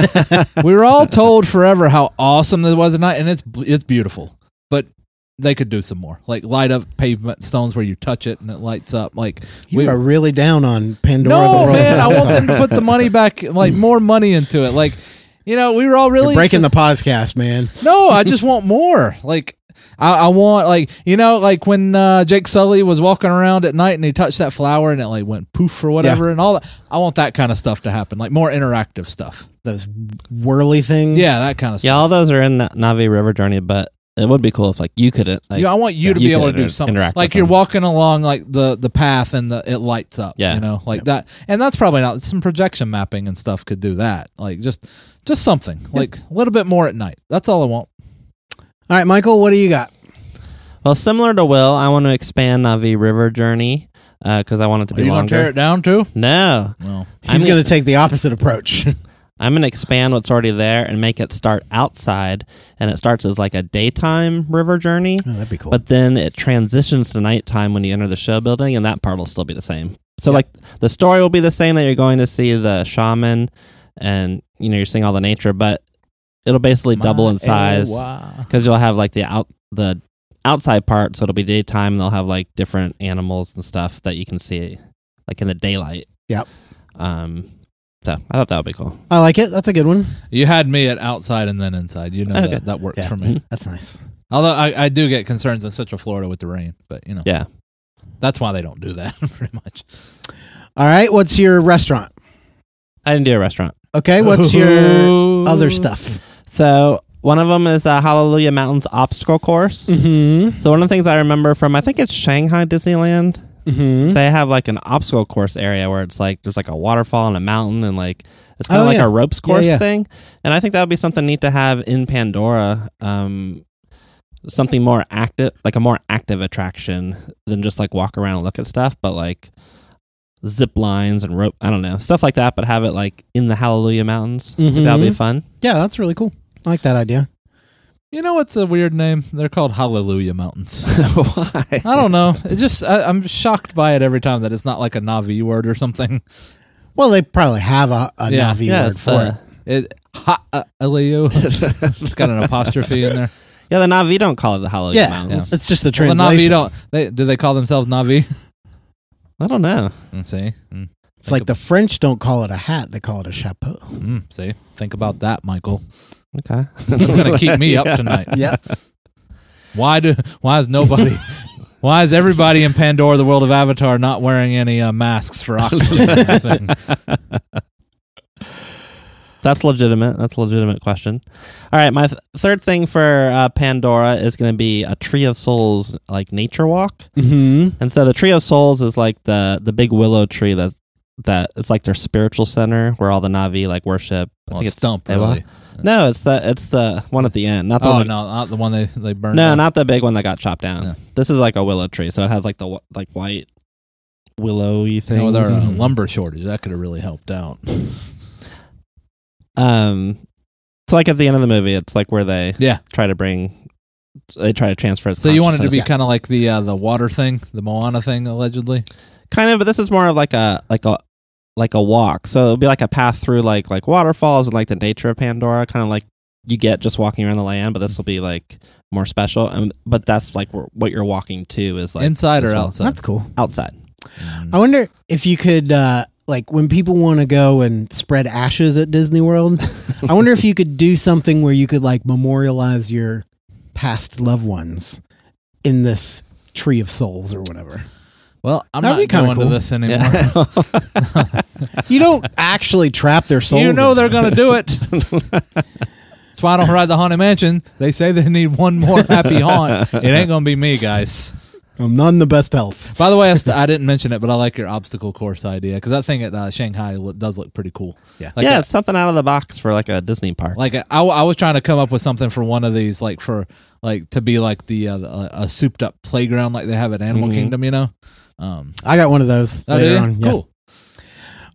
We were all told forever how awesome this was at night, and it's it's beautiful. But they could do some more, like light up pavement stones where you touch it and it lights up. Like You we are really down on Pandora. no the World. man, I want them to put the money back, like more money into it. Like you know, we were all really You're breaking the podcast, man. no. I just want more. Like. I, I want like you know like when uh, Jake Sully was walking around at night and he touched that flower and it like went poof or whatever and all that. I want that kind of stuff to happen, like more interactive stuff. Those whirly things. Yeah, that kind of stuff. Yeah, all those are in the Navi River Journey, but it would be cool if like you could uh, like yeah, I want you to you be able to could do inter- something interact like with you're them. walking along like the the path and the it lights up. Yeah. you know, like that, and that's probably not some projection mapping and stuff could do that. Like just just something like a little bit more at night. That's all I want. All right, Michael, what do you got? Well, similar to Will, I want to expand Navi River Journey because I want it to Are be you gonna longer. tear it down too? No, No. I'm He's gonna- going to take the opposite approach. I'm going to expand what's already there and make it start outside, and it starts as like a daytime river journey, Oh, that'd be cool. but then it transitions to nighttime when you enter the show building, and that part will still be the same. So, like, the story will be the same that you're going to see the shaman, and you know you're seeing all the nature, but it'll basically double in size Wow. because you'll have like the out the outside part, so it'll be daytime, and they'll have like different animals and stuff that you can see like in the daylight. Yep. Um. So I thought that would be cool. I like it. That's a good one. You had me at outside and then inside. You know Okay. that that works Yeah. for me. That's nice. Although I, I do get concerns in Central Florida with the rain, but you know Yeah. that's why they don't do that pretty much. All right, what's your restaurant? I didn't do a restaurant. Okay, what's your Ooh. other stuff? So one of them is the Hallelujah Mountains obstacle course. Mm-hmm. So one of the things I remember from, I think it's Shanghai Disneyland, Mm-hmm. they have like an obstacle course area where it's like there's like a waterfall and a mountain, and like it's kind Oh, of like yeah. a ropes Yeah, course yeah. thing. And I think that would be something neat to have in Pandora. Um, something more active, like a more active attraction than just like walk around and look at stuff, but like zip lines and rope, I don't know, stuff like that, but have it like in the Hallelujah Mountains. I think that would be Mhm. fun. Yeah, that's really cool. I like that idea. You know what's a weird name? They're called Hallelujah Mountains. Why? I don't know. It just I, I'm shocked by it every time that it's not like a Navi word or something. Well, they probably have a, a Yeah. Navi Yeah, word it's, for uh, it. It ha uh, Elio. It's got an apostrophe in there. Yeah, the Navi don't call it the Hallelujah Yeah, Mountains. it's just the Well, the translation. Navi don't. They do they call themselves Navi? I don't know. Mm, see, mm, It's like the French don't call it a hat; they call it a chapeau. mm, see. Think about that, Michael. Okay. That's gonna keep me up tonight. Yeah. Why do? Why is nobody? Why is everybody in Pandora, the world of Avatar, not wearing any uh, masks for oxygen? or anything? That's legitimate. That's a legitimate question. All right, my th- third thing for uh, Pandora is going to be a Tree of Souls, like nature walk. Mm-hmm. And so the Tree of Souls is like the the big willow tree that that it's like their spiritual center where all the Navi like worship. I Well, think it's stump, Ewa. really. No, it's the it's the one at the end, not the Oh one- no, not the one they they burned. no, down. not the big one that got chopped down. Yeah. This is like a willow tree, so it has like the wh- like white willowy thing. You know, with our uh, lumber shortage, that could have really helped out. Um, it's like at the end of the movie. It's like where they Yeah. try to bring, they try to transfer. Its So you wanted to be consciousness. kind of like the uh, the water thing, the Moana thing, allegedly. kind of, but this is more of like a like a like a walk. So it'll be like a path through like like waterfalls and like the nature of Pandora, kind of like you get just walking around the land. But this will be like more special. And but that's like wh- what you're walking to is like Inside this or whole- outside? That's cool. Outside. I wonder if you could, uh, like, when people want to go and spread ashes at Disney World, I wonder if you could do something where you could, like, memorialize your past loved ones in this Tree of Souls or whatever. Well, I'm That'd be not kinda going cool. to this anymore. Yeah. You don't actually trap their souls. You know in they're there. going to do it. That's why I don't ride the Haunted Mansion. They say they need one more happy haunt. It ain't going to be me, guys. I'm not in the best health. By the way, I, st- I didn't mention it, but I like your obstacle course idea because that thing at uh, Shanghai lo- does look pretty cool. Yeah. Like yeah, a- it's something out of the box for like a Disney park. Like I, I was trying to come up with something for one of these, like for like to be like the uh, the- a souped up playground like they have at Animal Mhm. Kingdom, you know. Um, I got one of those oh, do later you? on. Yeah. Cool.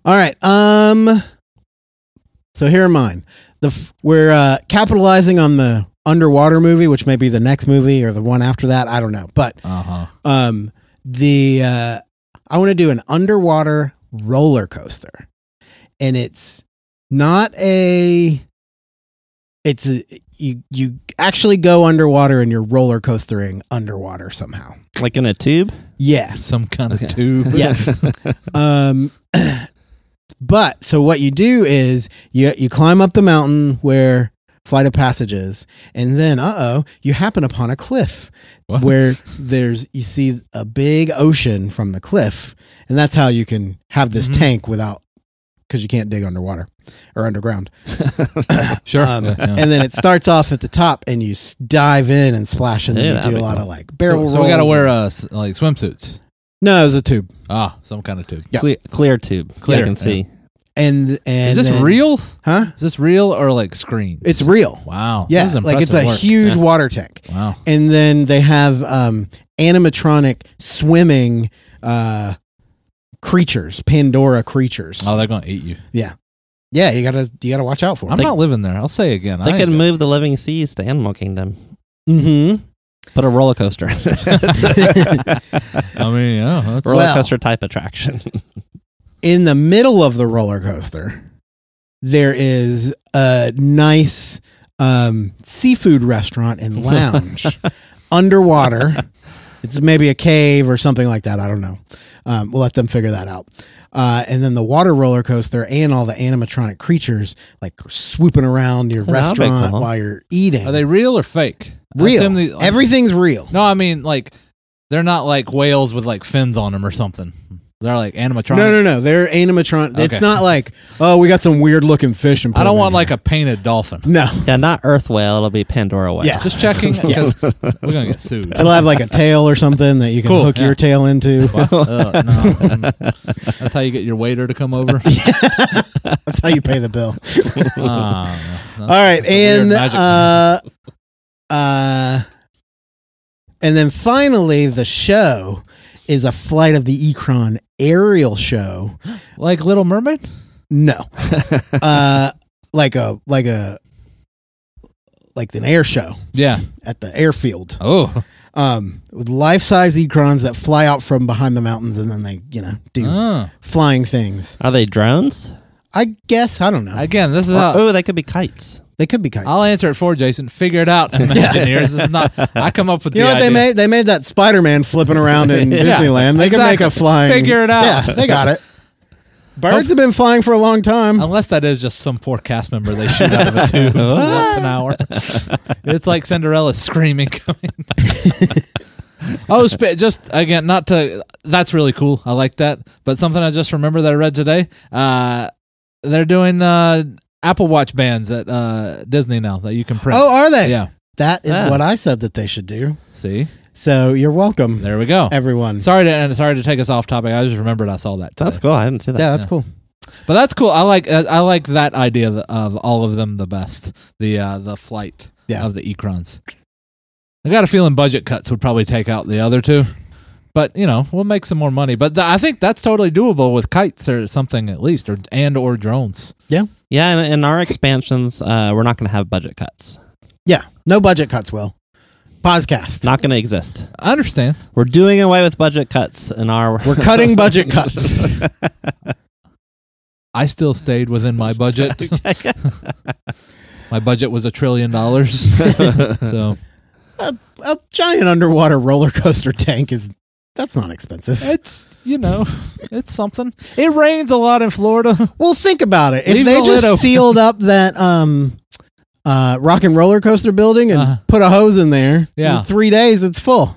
All right. Um. So here are mine. The f- we're uh, capitalizing on the underwater movie, which may be the next movie or the one after that. I don't know, but Uh huh. um, the uh, I want to do an underwater roller coaster, and it's not a. It's a you you actually go underwater and you're roller coastering underwater somehow. Like in a tube? Yeah. Some kind Okay. of tube. Yeah. um, but so what you do is you you climb up the mountain where Flight of Passage is, and then uh oh, you happen upon a cliff What? where there's you see a big ocean from the cliff, and that's how you can have this Mhm. tank without because you can't dig underwater or underground. Sure. Um, Yeah, yeah. And then it starts off at the top, and you s- dive in and splash, and Yeah, then you that'd do a be lot cool. of like barrel so, rolls. so we got to wear and- uh, s- like swimsuits. no, it's a tube. Ah, some kind of tube. Yeah. Clear, clear tube. Clear, You can yeah. see. And and Is this then- real? Huh? Is this real or like screens? It's real. Wow. Yeah, This is like it's a impressive work. huge Yeah. water tank. Wow. And then they have um, animatronic swimming uh, creatures, Pandora creatures. Oh, they're gonna eat you. yeah, yeah. You gotta you gotta watch out for I'm them. not living there. I'll say again. They I could ain't- move the living seas to Animal Kingdom. Mm-hmm. Put a roller coaster. I mean, yeah. That's, roller Well- coaster type attraction. In the middle of the roller coaster, there is a nice um, seafood restaurant and lounge underwater. It's maybe a cave or something like that. I don't know. Um, we'll let them figure that out. Uh, and then the water roller coaster and all the animatronic creatures like swooping around your Oh, that'd be restaurant cool. while you're eating. are they real or fake? I real? assume they- like- Everything's real. No, I mean like they're not like whales with like fins on them or something. They're like animatronic. No, no, no. They're animatronic. It's Okay. not like, oh, we got some weird looking fish and put I don't them want in like here. a painted dolphin. No. Yeah, not Earth whale. It'll be Pandora whale. Yeah. Just checking because we're gonna get sued. It'll have like a tail or something that you can Cool, hook yeah. your tail into. Ugh, no. Mm. That's how you get your waiter to come over. That's how you pay the bill. Ah, All right, that's a weird and magic uh, uh, and then finally, the show is a Flight of the Ikron aerial show. like Little Mermaid. No, uh, like a like a like an air show Yeah. at the airfield. Oh. Um, with life size Ikrons that fly out from behind the mountains, and then they you know do Ah. flying things. Are they drones? I guess I don't know. Again, this is Or- how oh, they could be kites. they could be kind. I'll answer it for Jason. Figure it out, Imagineers. This is not. I come up with You the know what they idea. made? They made that Spider-Man flipping around in Yeah, Disneyland. They can make exactly. a flying. Figure it out. Yeah, they got it. Birds have been flying for a long time. Unless that is just some poor cast member they shoot out of a tube once an hour. It's like Cinderella screaming coming. oh, sp- just again, not to. That's really cool. I like that. But something I just remember that I read today. Uh, they're doing uh, Apple Watch bands at uh, Disney now that you can print. Oh, are they? yeah. That is Ah. what I said that they should do. See, So you're welcome, there we go. everyone. Sorry to and sorry to take us off topic. I just remembered I saw that. Today. That's cool. I didn't see that. Yeah, that's Yeah. cool. But that's cool. I like uh, I like that idea of, of all of them the best. The uh, the flight Yeah. of the Ekrons. I got a feeling budget cuts would probably take out the other two. But you know, we'll make some more money. But th- I think that's totally doable with kites or something at least, or and or drones. Yeah, and in our expansions, uh, we're not going to have budget cuts. Yeah, no budget cuts. Will podcast. Not going to exist. I understand. We're doing away with budget cuts in our. We're cutting budget cuts. I still stayed within my budget. My budget was a trillion dollars. So a, a giant underwater roller coaster tank is that's not expensive. it's you know it's something. It rains a lot in Florida. Well, think about it. If Leave they the lid just open. sealed up that um, uh, rock and roller coaster building and Uh-huh. put a hose in there, Yeah. in three days it's full.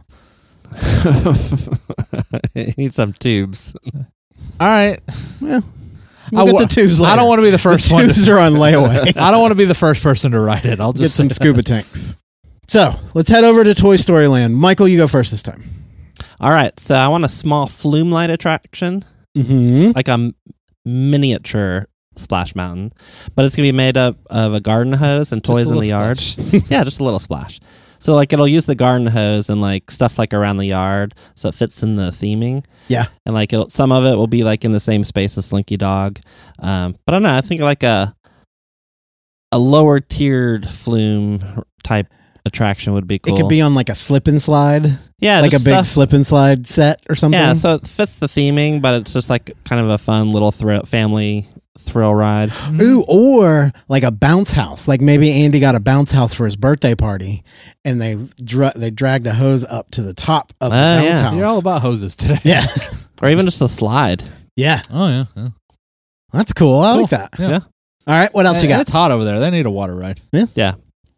You need some tubes. All right. Well, I we'll get wa- the tubes later. I don't want to be the The first one. tubes To, are on layaway. I don't want to be the first person to write it. I'll Get just some scuba tanks. So let's head over to Toy Story Land. Michael, you go first this time. All right, so I want a small flume light attraction, Mm-hmm. like a m- miniature Splash Mountain, but it's gonna be made up of a garden hose and Just toys a in the little yard. splash. Yeah, just a little splash. So like it'll use the garden hose and like stuff like around the yard, so it fits in the theming. Yeah. And like it'll, some of it will be like in the same space as Slinky Dog. Um, but I don't know. I think like a a lower tiered flume type attraction would be cool. It could be on like a slip and slide. yeah, like a just big stuff- slip and slide set or something. Yeah, so it fits the theming, but it's just like kind of a fun little thrill, family thrill ride. Ooh, or like a bounce house. Like maybe Andy got a bounce house for his birthday party, and they dra- they dragged a hose up to the top of the Oh, bounce yeah. house. You're all about hoses today. yeah, Or even just a slide. yeah, Oh yeah. yeah. that's cool. I Cool. like that. Yeah. Yeah. All right, what else And you got? It's hot over there. They need a water ride. Yeah.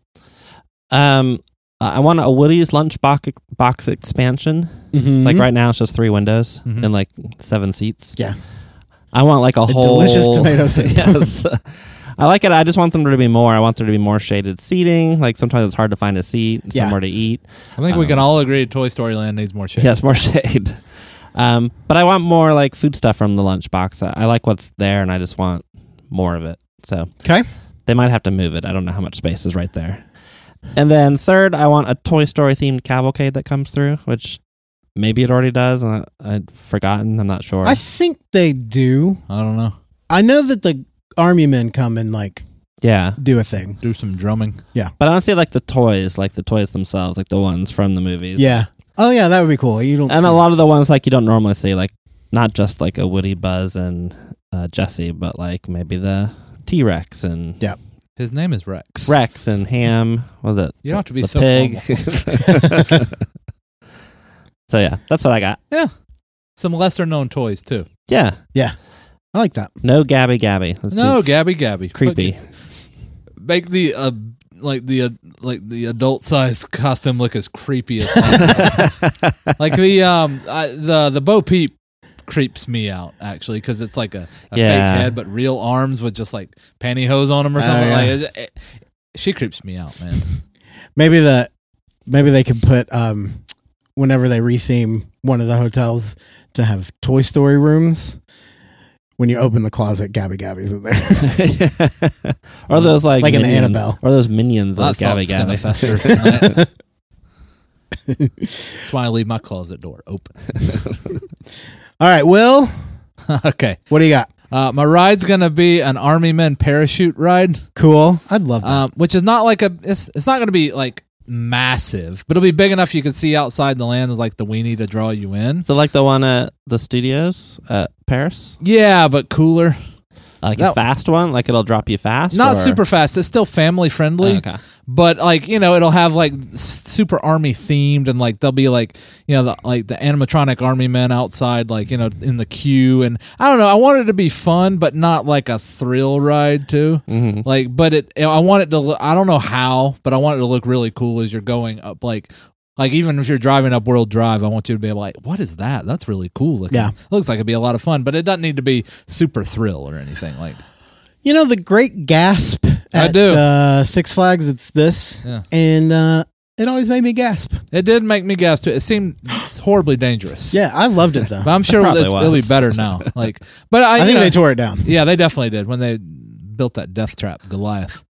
Um, I want a Woody's Lunchbox box expansion. Mhm. Like right now, it's just three windows Mhm. and like seven seats. Yeah. I want like a, A whole delicious tomato soup. Yes. I like it. I just want them to be more. I want there to be more shaded seating. Like sometimes it's hard to find a seat, Yeah. somewhere to eat. I think we Um, can all agree Toy Story Land needs more shade. Yes, more shade. Um, but I want more like food stuff from the lunchbox. I, I like what's there, and I just want more of it. So Okay. they might have to move it. I don't know how much space is right there. And then third, I want a Toy Story themed cavalcade that comes through, which maybe it already does. And I, I'd forgotten. I'm not sure. I think they do. I don't know. I know that the army men come and like yeah, do a thing. Do some drumming. but I don't see like the toys, like the toys themselves, like the ones from the movies. Yeah. Oh yeah, that would be cool. You don't. and see a that. lot of the ones like you don't normally see, like not just like a Woody, Buzz, and uh, Jesse, but like maybe the T Rex and Yeah. His name is Rex. Rex and Ham. What was it? You don't have to be the so pig. formal. So yeah, that's what I got. Some lesser known toys too. Yeah, I like that. no Gabby Gabby. Let's No, do Gabby Gabby. creepy. Make the uh, like the uh, like the adult sized costume look as creepy as possible. Like the um I, the the Bo Peep creeps me out actually because it's like a, a Yeah. fake head but real arms with just like pantyhose on them or Oh, something. yeah. Like it, it- she creeps me out, man. Maybe the maybe they could put um whenever they retheme one of the hotels to have Toy Story rooms. When you open the closet, Gabby Gabby's in there. or those like Like an minions, Annabelle. or those minions That of Gabby thought's gonna Gabby. fester tonight. That's why I leave my closet door open. All right, Will, Okay. what do you got? Uh, my ride's gonna be an Army Men parachute ride, Cool. I'd love that. um, which is not like a. It's, it's not gonna be like massive, but it'll be big enough you can see outside the land as like the weenie to draw you in. So like the one at the studios at Paris, Yeah, but cooler. like That- a fast one, like it'll drop you fast. Not or- super fast. It's still family friendly. Oh, okay. But like, you know, it'll have like s- super army themed, and like there'll be like, you know, the, like the animatronic army men outside, like, you know, in the queue. And I don't know, I want it to be fun, but not like a thrill ride too. Mm-hmm. Like, but it, I want it to look, I don't know how, but I want it to look really cool as you're going up. Like, like even if you're driving up World Drive, I want you to be able like, what is that? That's really cool looking. Yeah. It looks like it'd be a lot of fun, but it doesn't need to be super thrill or anything. Like, You know the great gasp I at do. Uh, Six Flags. It's this, Yeah. and uh, it always made me gasp. it did make me gas too. It seemed horribly dangerous. Yeah, I loved it though. But I'm sure It probably it's, it'll be was. better now. Like, but I, I you think know, they tore it down. yeah, they definitely did when they built that death trap, Goliath.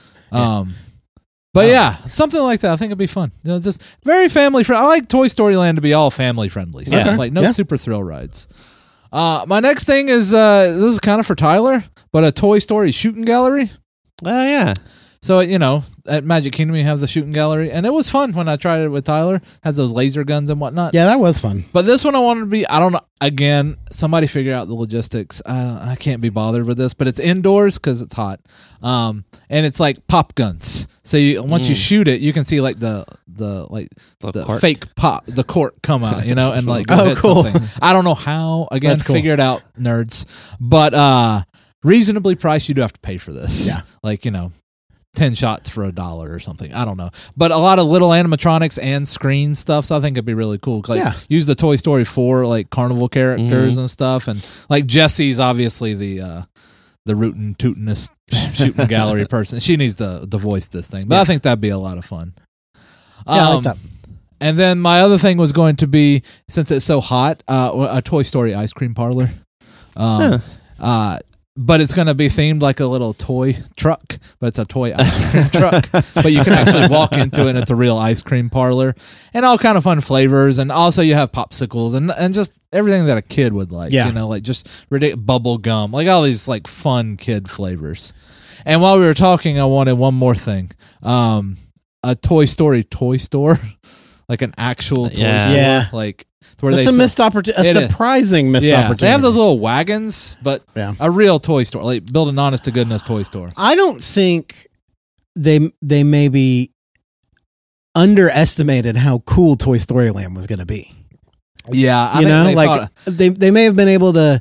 Um, but Oh. yeah, something like that. I think it'd be fun. You know, just very family friendly. I like Toy Story Land to be all family friendly. So Yeah. it's like no Yeah. super thrill rides. Uh, my next thing is uh, this is kind of for Tyler, but a Toy Story shooting gallery. Oh yeah. So, you know, at Magic Kingdom, you have the shooting gallery, and it was fun when I tried it with Tyler. Has those laser guns and whatnot. Yeah, that was fun. But this one I wanted to be, I don't know, again, somebody figure out the logistics. I, I can't be bothered with this, but it's indoors because it's hot. Um, and it's like pop guns. So you, once you Mm. shoot it, you can see like the, the like The the cork. fake pop, the cork come out, you know, and like go Oh, hit cool. something. I don't know how, again, That's cool. figure it out, nerds. But uh, reasonably priced, you do have to pay for this. Yeah. Like, you know, ten shots for a dollar or something. I don't know. But a lot of little animatronics and screen stuff, so I think it'd be really cool. Like, Yeah. use the Toy Story four, like, carnival characters Mhm. and stuff. And, like, Jessie's obviously the uh, the rootin' tootin'est shooting gallery person. She needs to, to voice this thing. But Yeah. I think that'd be a lot of fun. Yeah, I like Um, that. And then my other thing was going to be, since it's so hot, uh, a Toy Story ice cream parlor. Um, Huh. uh, but it's going to be themed like a little toy truck, but it's a toy ice cream truck. But you can actually walk into it, and it's a real ice cream parlor, and all kind of fun flavors. And also, you have popsicles and and just everything that a kid would like. Yeah. You know, like just ridiculous bubble gum, like all these like fun kid flavors. And while we were talking, I wanted one more thing: um, a Toy Story toy store, like an actual toy Yeah. store, Yeah. like. Where That's they a sell- missed opportunity. A It is. surprising missed yeah, opportunity. they have those little wagons, but Yeah. a real toy store, like build an honest to goodness toy store. I don't think they they maybe underestimated how cool Toy Story Land was going to be. Yeah, You know, like they they may have been able to,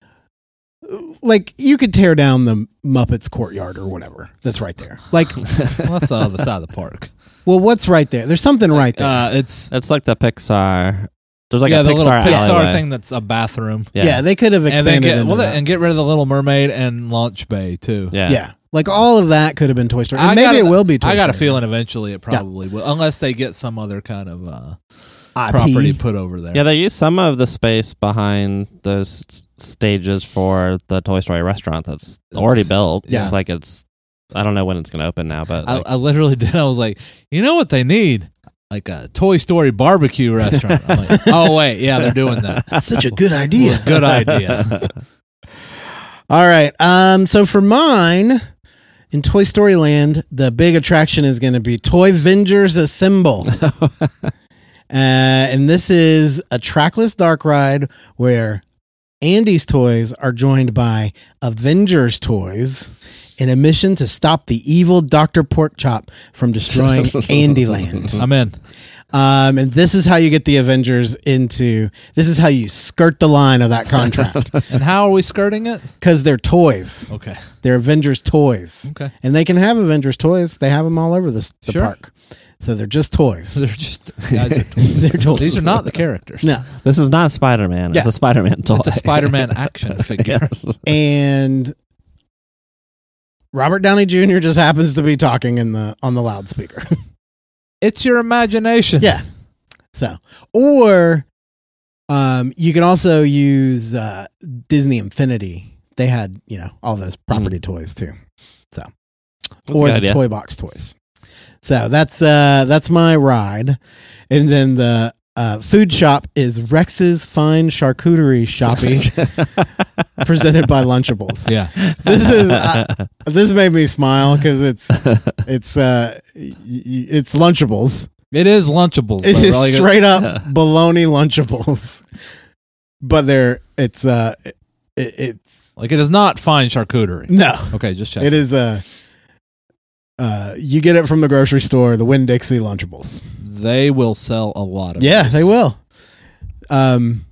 like you could tear down the Muppets courtyard or whatever that's right there. Like, well, that's the other side of the park. well, what's right there? There's something right there. Uh, it's It's like the Pixar. There's like yeah, a the Pixar, little Pixar alleyway. thing that's a bathroom, yeah. they could have and expanded then get into well, that. and get rid of the Little Mermaid and Launch Bay too. Yeah. yeah. like all of that could have been Toy Story. And I maybe got it a- will be. Toy I got a Story feeling eventually it probably will, unless they get some other kind of uh, I P. property put over there. Yeah, they use some of the space behind those s- stages for the Toy Story restaurant that's That's- already built. yeah. Like it's, I don't know when it's going to open now, but I, like, I literally did. I was like, you know what they need? Like a Toy Story barbecue restaurant. I'm like, oh wait, yeah, they're doing that. That's such a good idea. Good idea. All right. Um. So for mine, in Toy Story Land, the big attraction is going to be Toy Vengers Assemble. uh, and this is a trackless dark ride where Andy's toys are joined by Avengers toys in a mission to stop the evil Doctor Porkchop from destroying Andyland. I'm in. Um, and this is how you get the Avengers into. This is how you skirt the line of that contract And how are we skirting it? because they're toys. Okay. They're Avengers toys. Okay. And they can have Avengers toys. They have them all over this, the Sure. park. So they're just toys. They're just guys are toys. They're toys. These are not the characters. No. this is not Spider-Man. Yeah. It's a Spider-Man toy. It's a Spider-Man action figure. Yes. And Robert Downey Junior just happens to be talking in the on the loudspeaker. It's your imagination. Yeah. So, or um, you can also use uh, Disney Infinity. They had, you know, all those property toys too. So, That's a or good the idea. toy box toys. So that's uh, that's my ride, and then the uh, food shop is Rex's Fine Charcuterie Shoppy, presented by Lunchables. Yeah. This is uh, this made me smile because it's it's uh, y- y- it's Lunchables. It is Lunchables. It though, is really good. straight up bologna Lunchables, but they're it's uh it, it's Like it is not fine charcuterie. no, Okay, just check. it is uh uh you get it from the grocery store, the Winn-Dixie Lunchables. They will sell a lot of Yeah, these. they will. Um,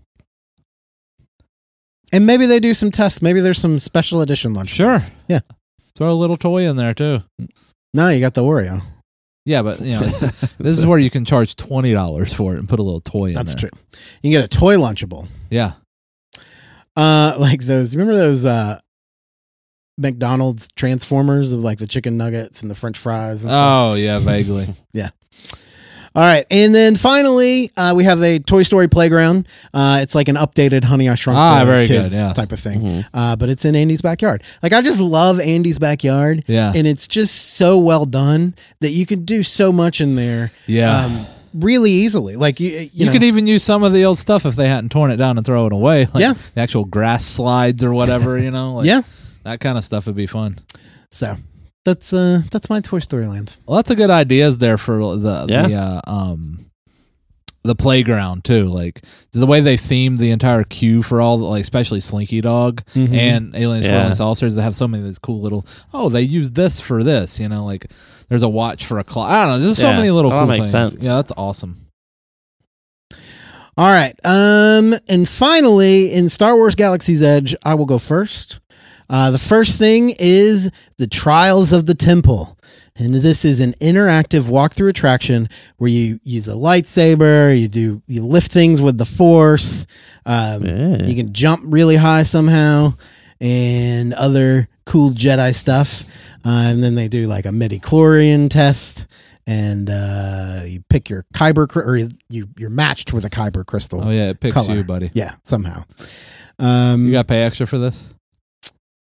and maybe they do some tests. Maybe there's some special edition Lunchables. Sure. Yeah. Throw a little toy in there too. No, you got the Oreo. Yeah, but you know, it's, this is where you can charge twenty dollars for it and put a little toy in That's there. true. You can get a toy Lunchable. Yeah. Uh, like those. Remember those uh, McDonald's Transformers of like the chicken nuggets and the French fries. And stuff? Oh yeah, vaguely. All right, and then finally, uh, we have a Toy Story playground. Uh, it's like an updated Honey I Shrunk Ah, the very Kids good, yes. type of thing. Mhm. Uh, but it's in Andy's backyard. Like I just love Andy's backyard. Yeah. And it's just so well done that you can do so much in there. Yeah. Um, really easily. Like you, you, You, know, could even use some of the old stuff if they hadn't torn it down and throw it away. Like Yeah. the actual grass slides or whatever, you know. Like yeah. that kind of stuff would be fun. So that's uh that's my Toy Story Land. Lots of good ideas there for the Yeah. the uh, um the playground too. Like the way they themed the entire queue for all, the, like especially Slinky Dog Mhm. and Alien Yeah. Swirling Saucers. They have so many of these cool little. Oh, they use this for this. You know, like there's a watch for a clock. I don't know. There's just so Yeah. many little Oh, cool that makes things. sense. Yeah, that's awesome. All right. Um, and finally, in Star Wars Galaxy's Edge, I will go first. Uh, the first thing is the Trials of the Temple. And this is an interactive walkthrough attraction where you use a lightsaber, you do you lift things with the Force, um, Yeah. you can jump really high somehow, and other cool Jedi stuff. Uh, and then they do like a midi-chlorian test, and uh, you pick your Kyber, cr- or you you're matched with a Kyber crystal. Oh yeah, it picks color. you, buddy. Yeah, somehow. Um, You got to pay extra for this.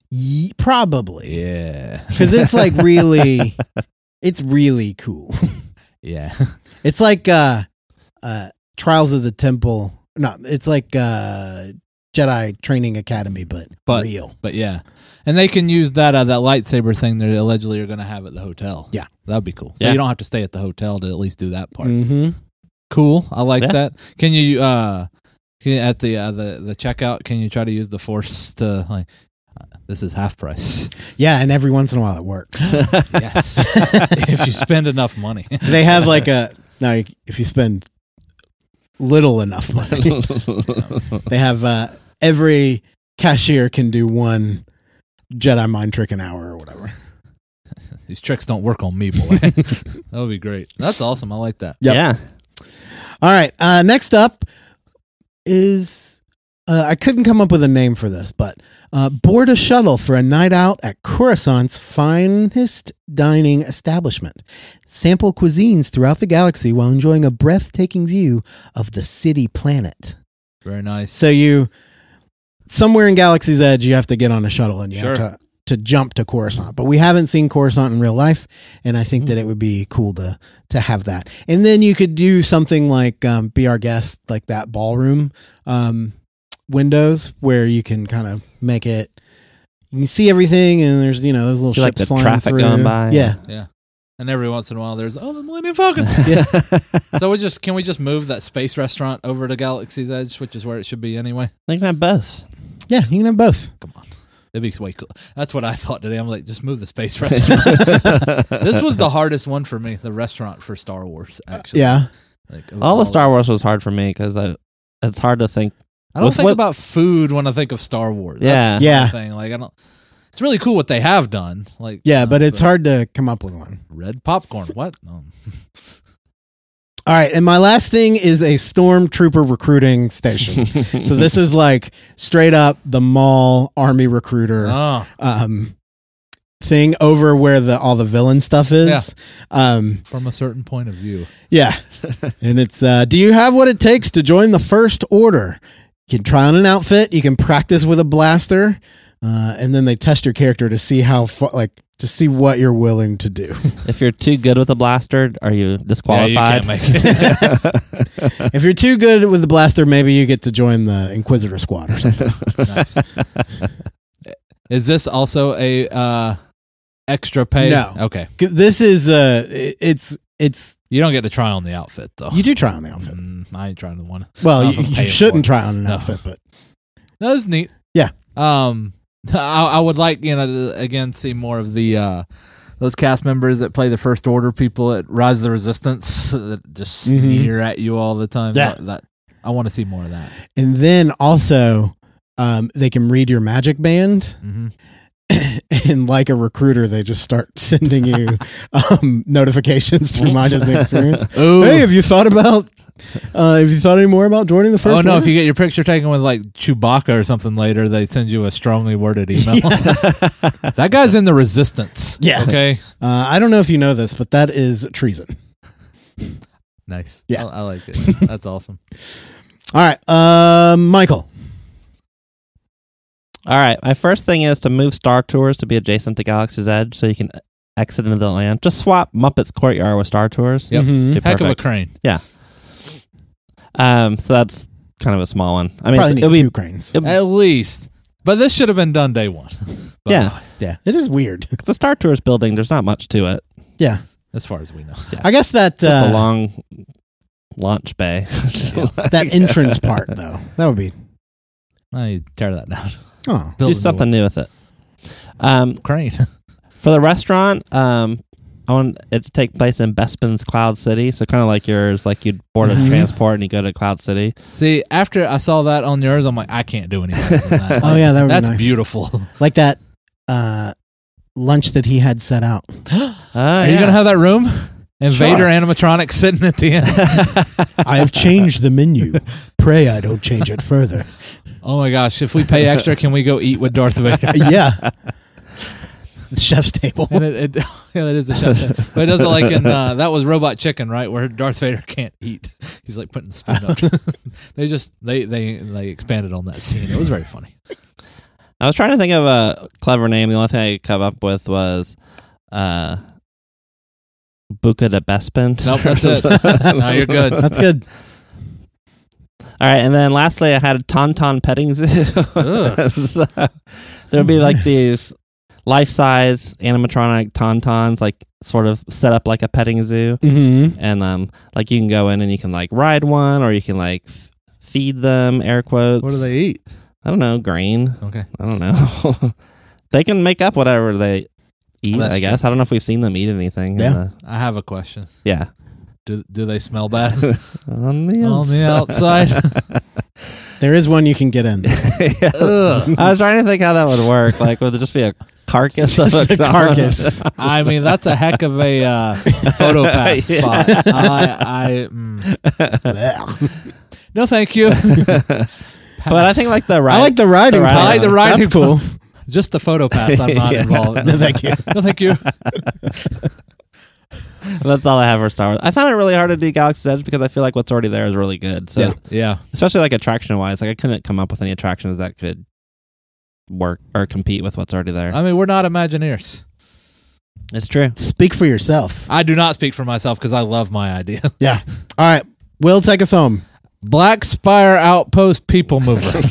Ye- probably. Yeah. Because it's like really, it's really cool. Yeah. It's like uh, uh, Trials of the Temple. No, it's like uh, Jedi Training Academy, but, But- real. But yeah. And they can use that uh, that lightsaber thing they allegedly are going to have at the hotel. Yeah. That'd be cool. So Yeah. you don't have to stay at the hotel to at least do that part. Mm-hmm. Cool. I like Yeah. that. Can you uh can you, at the uh, the the checkout can you try to use the force to like uh, this is half price. Yeah, and every once in a while it works. Yes. If you spend enough money. They have like a now you- if you spend little enough money, they have uh, every cashier can do one Jedi mind trick an hour or whatever. These tricks don't work on me, boy. That would be great. That's awesome. I like that. Yep. Yeah. All right. Uh, next up is uh, I couldn't come up with a name for this, but uh, board a shuttle for a night out at Coruscant's finest dining establishment. Sample cuisines throughout the galaxy while enjoying a breathtaking view of the city planet. Very nice. So you somewhere in Galaxy's Edge, you have to get on a shuttle and you Sure. have to to jump to Coruscant. But we haven't seen Coruscant in real life, and I think that it would be cool to to have that. And then you could do something like um, Be Our Guest, like that ballroom um, windows where you can kind of make it. You can see everything, and there's you know those little See, like, ships the flying traffic through. going by. Yeah, Yeah. And every once in a while there's oh the Millennium Falcon. yeah. So we just can we just move that space restaurant over to Galaxy's Edge, which is where it should be anyway? They can have both. yeah. You can have both. Come on. It'd be way cool. That's what I thought today. I'm like, just move the space restaurant. This was the hardest one for me, the restaurant for Star Wars, actually. Yeah, Like, of All the Star those. Wars was hard for me because it's hard to think. I don't with think what- about food when I think of Star Wars. Yeah. That's the Yeah. thing. Like I don't. It's really cool what they have done. Like yeah, uh, but it's hard to come up with one. Red popcorn. What? No. All right, and my last thing is a stormtrooper recruiting station. So this is like straight up the mall army recruiter Oh, um, thing over where the all the villain stuff is. Um, from a certain point of view. yeah, and it's uh, do you have what it takes to join the First Order? You can try on an outfit. You can practice with a blaster, uh, and then they test your character to see how fu- like to see what you're willing to do. If you're too good with a blaster, are you disqualified? Yeah, you can't make it. If you're too good with the blaster, maybe you get to join the Inquisitor squad or something. Nice. Is this also a uh, extra pay? No. Okay. This is uh, it- it's it's You don't get to try on the outfit though. you do try on the outfit. Mm, I ain't trying to one. Well, I'm you, you paying shouldn't for it. try on an No. outfit, but That was neat. Yeah. Um, I, I would like you know to, again see more of the uh, those cast members that play the First Order people at Rise of the Resistance that just Mhm. sneer at you all the time. Yeah. That, that I want to see more of that. and then also um, they can read your magic band, Mm-hmm. and like a recruiter, they just start sending you um, notifications through My Disney Experience. Oh, Hey, have you thought about? Uh, have you thought any more about joining the First oh no! Order? If you get your picture taken with like Chewbacca or something later, they send you a strongly worded email. That guy's in the Resistance. Yeah. Okay. uh, I don't know if you know this, but that is treason. Nice. Yeah. I, I like it. That's awesome. All right, uh, Michael. All right. My first thing is to move Star Tours to be adjacent to Galaxy's Edge so you can exit into the land. Just swap Muppet's Courtyard with Star Tours. Yep. Mhm. Be Heck of a perfect. crane. Um, so that's kind of a small one. I mean, Probably it's- need it'll be two cranes. it'll- At least. But this should have been done day one. But yeah. Yeah, it is weird. It's a Star Tours building. There's not much to it. Yeah, As far as we know. I guess that Just a uh, long launch bay. that entrance part though, that would be I tear that down. oh Build Do a new something new with it. Um, one. Crane. for the restaurant, um, I want it to take place in Bespin's Cloud City. So kind of like yours, like you'd board Mhm. a transport and you go to Cloud City. See, after I saw that on yours, I'm like, I can't do any better than that. Oh, yeah, that would be That's nice. beautiful. like that uh, lunch that he had set out. Oh, Are you gonna have that room? And Sure. Vader animatronic sitting at the end. I have changed the menu. Pray I don't change it further. Oh my gosh! If we pay extra, can we go eat with Darth Vader? Yeah, the chef's table. And it, it, yeah, that is a chef. But it doesn't like in uh, that was Robot Chicken, right? Where Darth Vader can't eat. He's like putting the spoon up. They just they they they expanded on that scene. It was very funny. I was trying to think of a clever name. The only thing I could come up with was uh, Buca de Bespin. Nope, that's it. No, you're good. That's good. All right, and then lastly, I had a Tauntaun petting zoo. So, there'll be like these life-size animatronic Tauntauns, like sort of set up like a petting zoo, Mm-hmm. and um, like you can go in and you can like ride one, or you can like f- feed them. Air quotes. What do they eat? I don't know. Grain. Okay. I don't know. They can make up whatever they eat. That's I guess. I don't know if we've seen them eat anything. Yeah. Uh, I have a question. yeah. Do do they smell bad On the on the outside. outside? There is one you can get in. Yeah. Ugh. I was trying to think how that would work. Like, would it just be a carcass of Just a carcass. I mean, that's a heck of a uh, photo pass Yeah. spot. I, I mm. No, thank you. But I think like the ride. I like the riding. The part. riding. I like the riding That's cool. Just the photo pass. I'm not Yeah. involved. No, thank you. No, thank you. That's all I have for Star Wars. I found it really hard to do Galaxy's Edge because I feel like what's already there is really good. So, Yeah. Yeah. especially like attraction wise, like I couldn't come up with any attractions that could work or compete with what's already there. I mean, we're not Imagineers. It's true. Speak for yourself. I do not speak for myself because I love my idea. Yeah. All right. Will, take us home. Black Spire Outpost People Mover,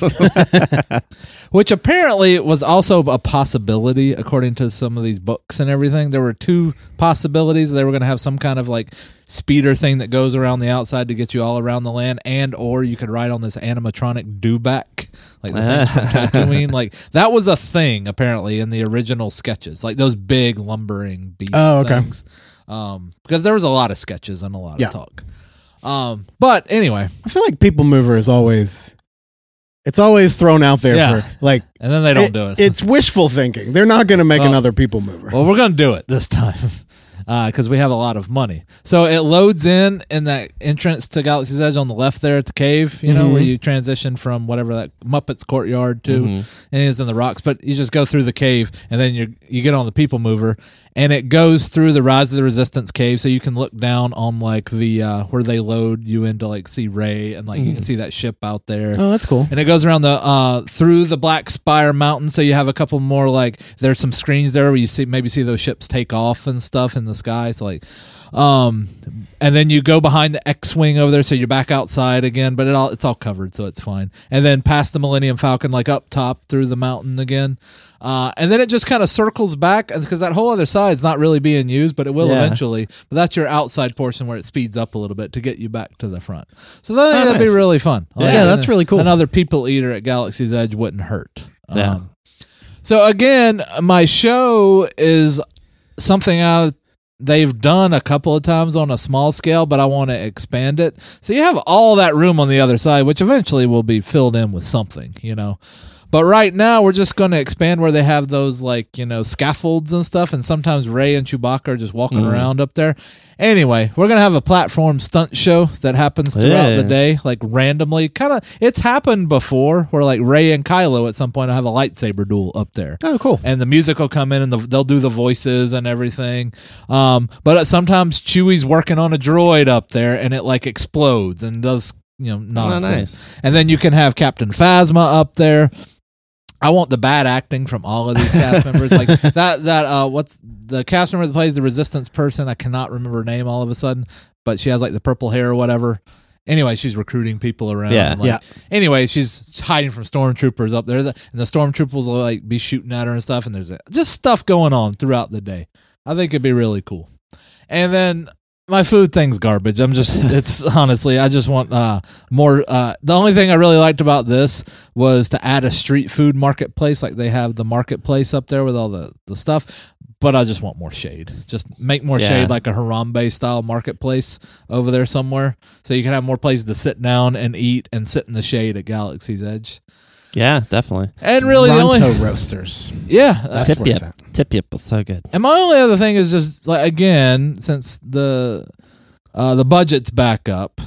which apparently was also a possibility according to some of these books and everything. There were two possibilities. They were going to have some kind of like speeder thing that goes around the outside to get you all around the land, and or you could ride on this animatronic dewback, like the thing from Tatooine. Like that was a thing apparently in the original sketches, like those big lumbering beast Oh, okay. things. Um, because there was a lot of sketches and a lot Yeah. of talk. Um, but anyway, I feel like People Mover is always, it's always thrown out there Yeah. for like, and then they don't do it. It's wishful thinking. They're not going to make Well- another People Mover. Well, we're going to do it this time because we have a lot of money. So it loads in in that entrance to Galaxy's Edge on the left there at the cave, you know, Mhm. where you transition from whatever that Muppets Courtyard to, Mhm. and it's in the rocks. But you just go through the cave, and then you you get on the People Mover, and it goes through the Rise of the Resistance cave, so you can look down on like the uh, where they load you in to like see Rey, and like you can see that ship out there. Oh, that's cool. And it goes around the uh through the Black Spire Mountain, so you have a couple more like there's some screens there where you see maybe see those ships take off and stuff in the sky. So like, um, and then you go behind the X-wing over there, so you're back outside again. But it all it's all covered, so it's fine. And then past the Millennium Falcon, like up top through the mountain again. Uh, and then it just kind of circles back because that whole other side's not really being used, but it will Yeah. eventually. But that's your outside portion where it speeds up a little bit to get you back to the front. So that, Oh, that'd be nice. really fun. Yeah, that's really cool. Another people eater at Galaxy's Edge wouldn't hurt. Yeah. Um, so again, my show is something I they've done a couple of times on a small scale, but I want to expand it. So you have all that room on the other side, which eventually will be filled in with something, you know. But right now, we're just going to expand where they have those, like, you know, scaffolds and stuff, and sometimes Rey and Chewbacca are just walking Mm. around up there. Anyway, we're going to have a platform stunt show that happens throughout Yeah. the day, like randomly. Kind of, it's happened before where, like, Rey and Kylo at some point will have a lightsaber duel up there. Oh, cool. And the music will come in and the, they'll do the voices and everything. Um, but sometimes Chewie's working on a droid up there and it, like, explodes and does, you know, nonsense. Oh, nice. And then you can have Captain Phasma up there. I want the bad acting from all of these cast members. Like that, that, uh, what's the cast member that plays the Resistance person? I cannot remember her name all of a sudden, but she has like the purple hair or whatever. Anyway, she's recruiting people around. Yeah. Like, Yeah. Anyway, she's hiding from stormtroopers up there, and the stormtroopers will like be shooting at her and stuff. And there's just stuff going on throughout the day. I think it'd be really cool. And then my food thing's garbage. I'm just, it's honestly, I just want uh, more. Uh, the only thing I really liked about this was to add a street food marketplace, like they have the marketplace up there with all the, the stuff. But I just want more shade. Just make more Yeah. shade, like a Harambe style marketplace over there somewhere, so you can have more places to sit down and eat and sit in the shade at Galaxy's Edge. Yeah, definitely. And really, the Ronto only Roasters. yeah, that's That's Tip where it's Yip. at. Tip Yip was so good. And my only other thing is just like again, since the uh, the budget's back up,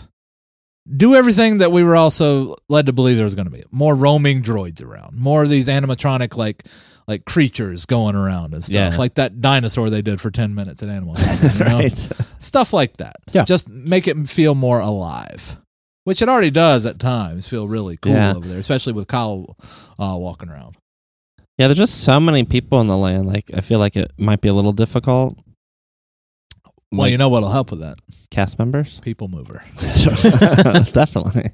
do everything that we were also led to believe there was going to be. More roaming droids around, more of these animatronic like like creatures going around and stuff, Yeah. like that dinosaur they did for ten minutes at Animal Kingdom, you know? Right. Stuff like that. Yeah. Just make it feel more alive, which it already does at times. Feel really cool Yeah. over there, especially with Kyle uh, walking around. Yeah, there's just so many people in the land. Like, I feel like it might be a little difficult. Well, Like, you know what'll help with that? cast members? People mover. Definitely.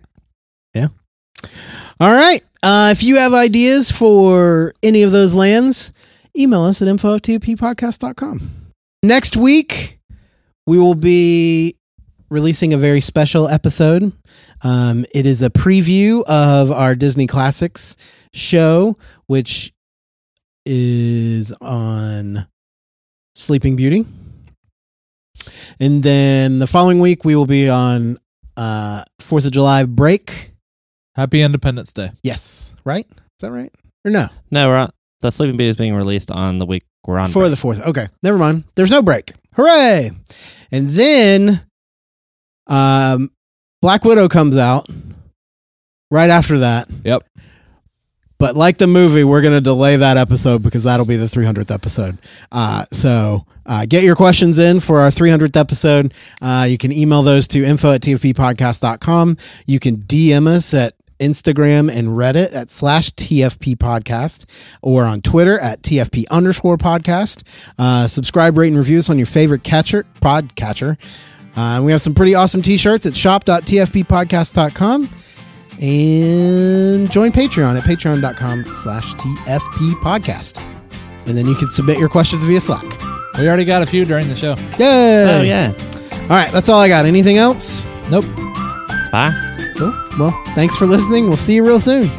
All right. Uh, if you have ideas for any of those lands, email us at info at t f p podcast dot com. Next week, we will be releasing a very special episode. Um, it is a preview of our Disney Classics show, which is on Sleeping Beauty. And then the following week, we will be on uh, fourth of July break. Happy Independence Day. Yes. Right? Is that right? Or no? No, we're on, the Sleeping Beauty is being released on the week we're on. For break. the fourth. Okay. Never mind. There's no break. Hooray. And then um, Black Widow comes out right after that. Yep. But like the movie, we're going to delay that episode because that'll be the three hundredth episode. Uh, so uh, get your questions in for our three hundredth episode. Uh, you can email those to info at t f p podcast dot com. You can D M us at Instagram and Reddit at slash T F P podcast, or on Twitter at T F P underscore podcast. Uh, subscribe, rate, and review us on your favorite catcher, podcatcher. Uh, we have some pretty awesome t-shirts at shop dot t f p podcast dot com. And join Patreon at patreon dot com slash T F P podcast. And then you can submit your questions via Slack. We already got a few during the show. Yay! Oh, yeah. All right, that's all I got. Anything else? Nope. Bye. Cool. Well, thanks for listening. We'll see you real soon.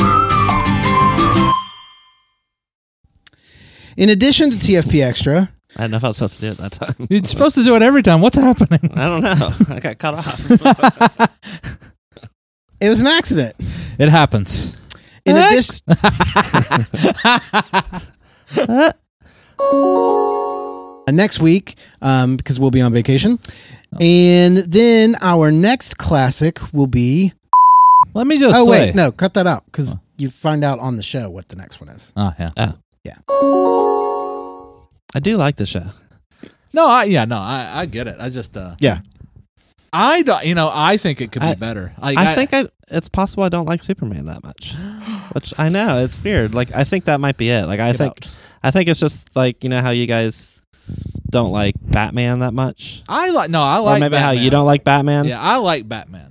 In addition to T F P Extra, I didn't know if I was supposed to do it that time. You're supposed to do it every time. What's happening? I don't know. I got cut off. it was an accident. It happens. In addition, next week, um, because we'll be on vacation, and then our next classic will be. Let me just Oh say. wait, no, cut that out because you find out on the show what the next one is. Oh, yeah. Oh. Yeah. I do like the show. No, I, yeah, no, I, I get it. I just, uh, Yeah. I don't, you know, I think it could be I- better. Like, I think I, it's possible I don't like Superman that much. Which I know, it's weird. Like, I think that might be it. Like, I Get think out. I think it's just like, you know how you guys don't like Batman that much? I like, no, I Or like maybe Batman. how you don't like Batman? Yeah, I like Batman.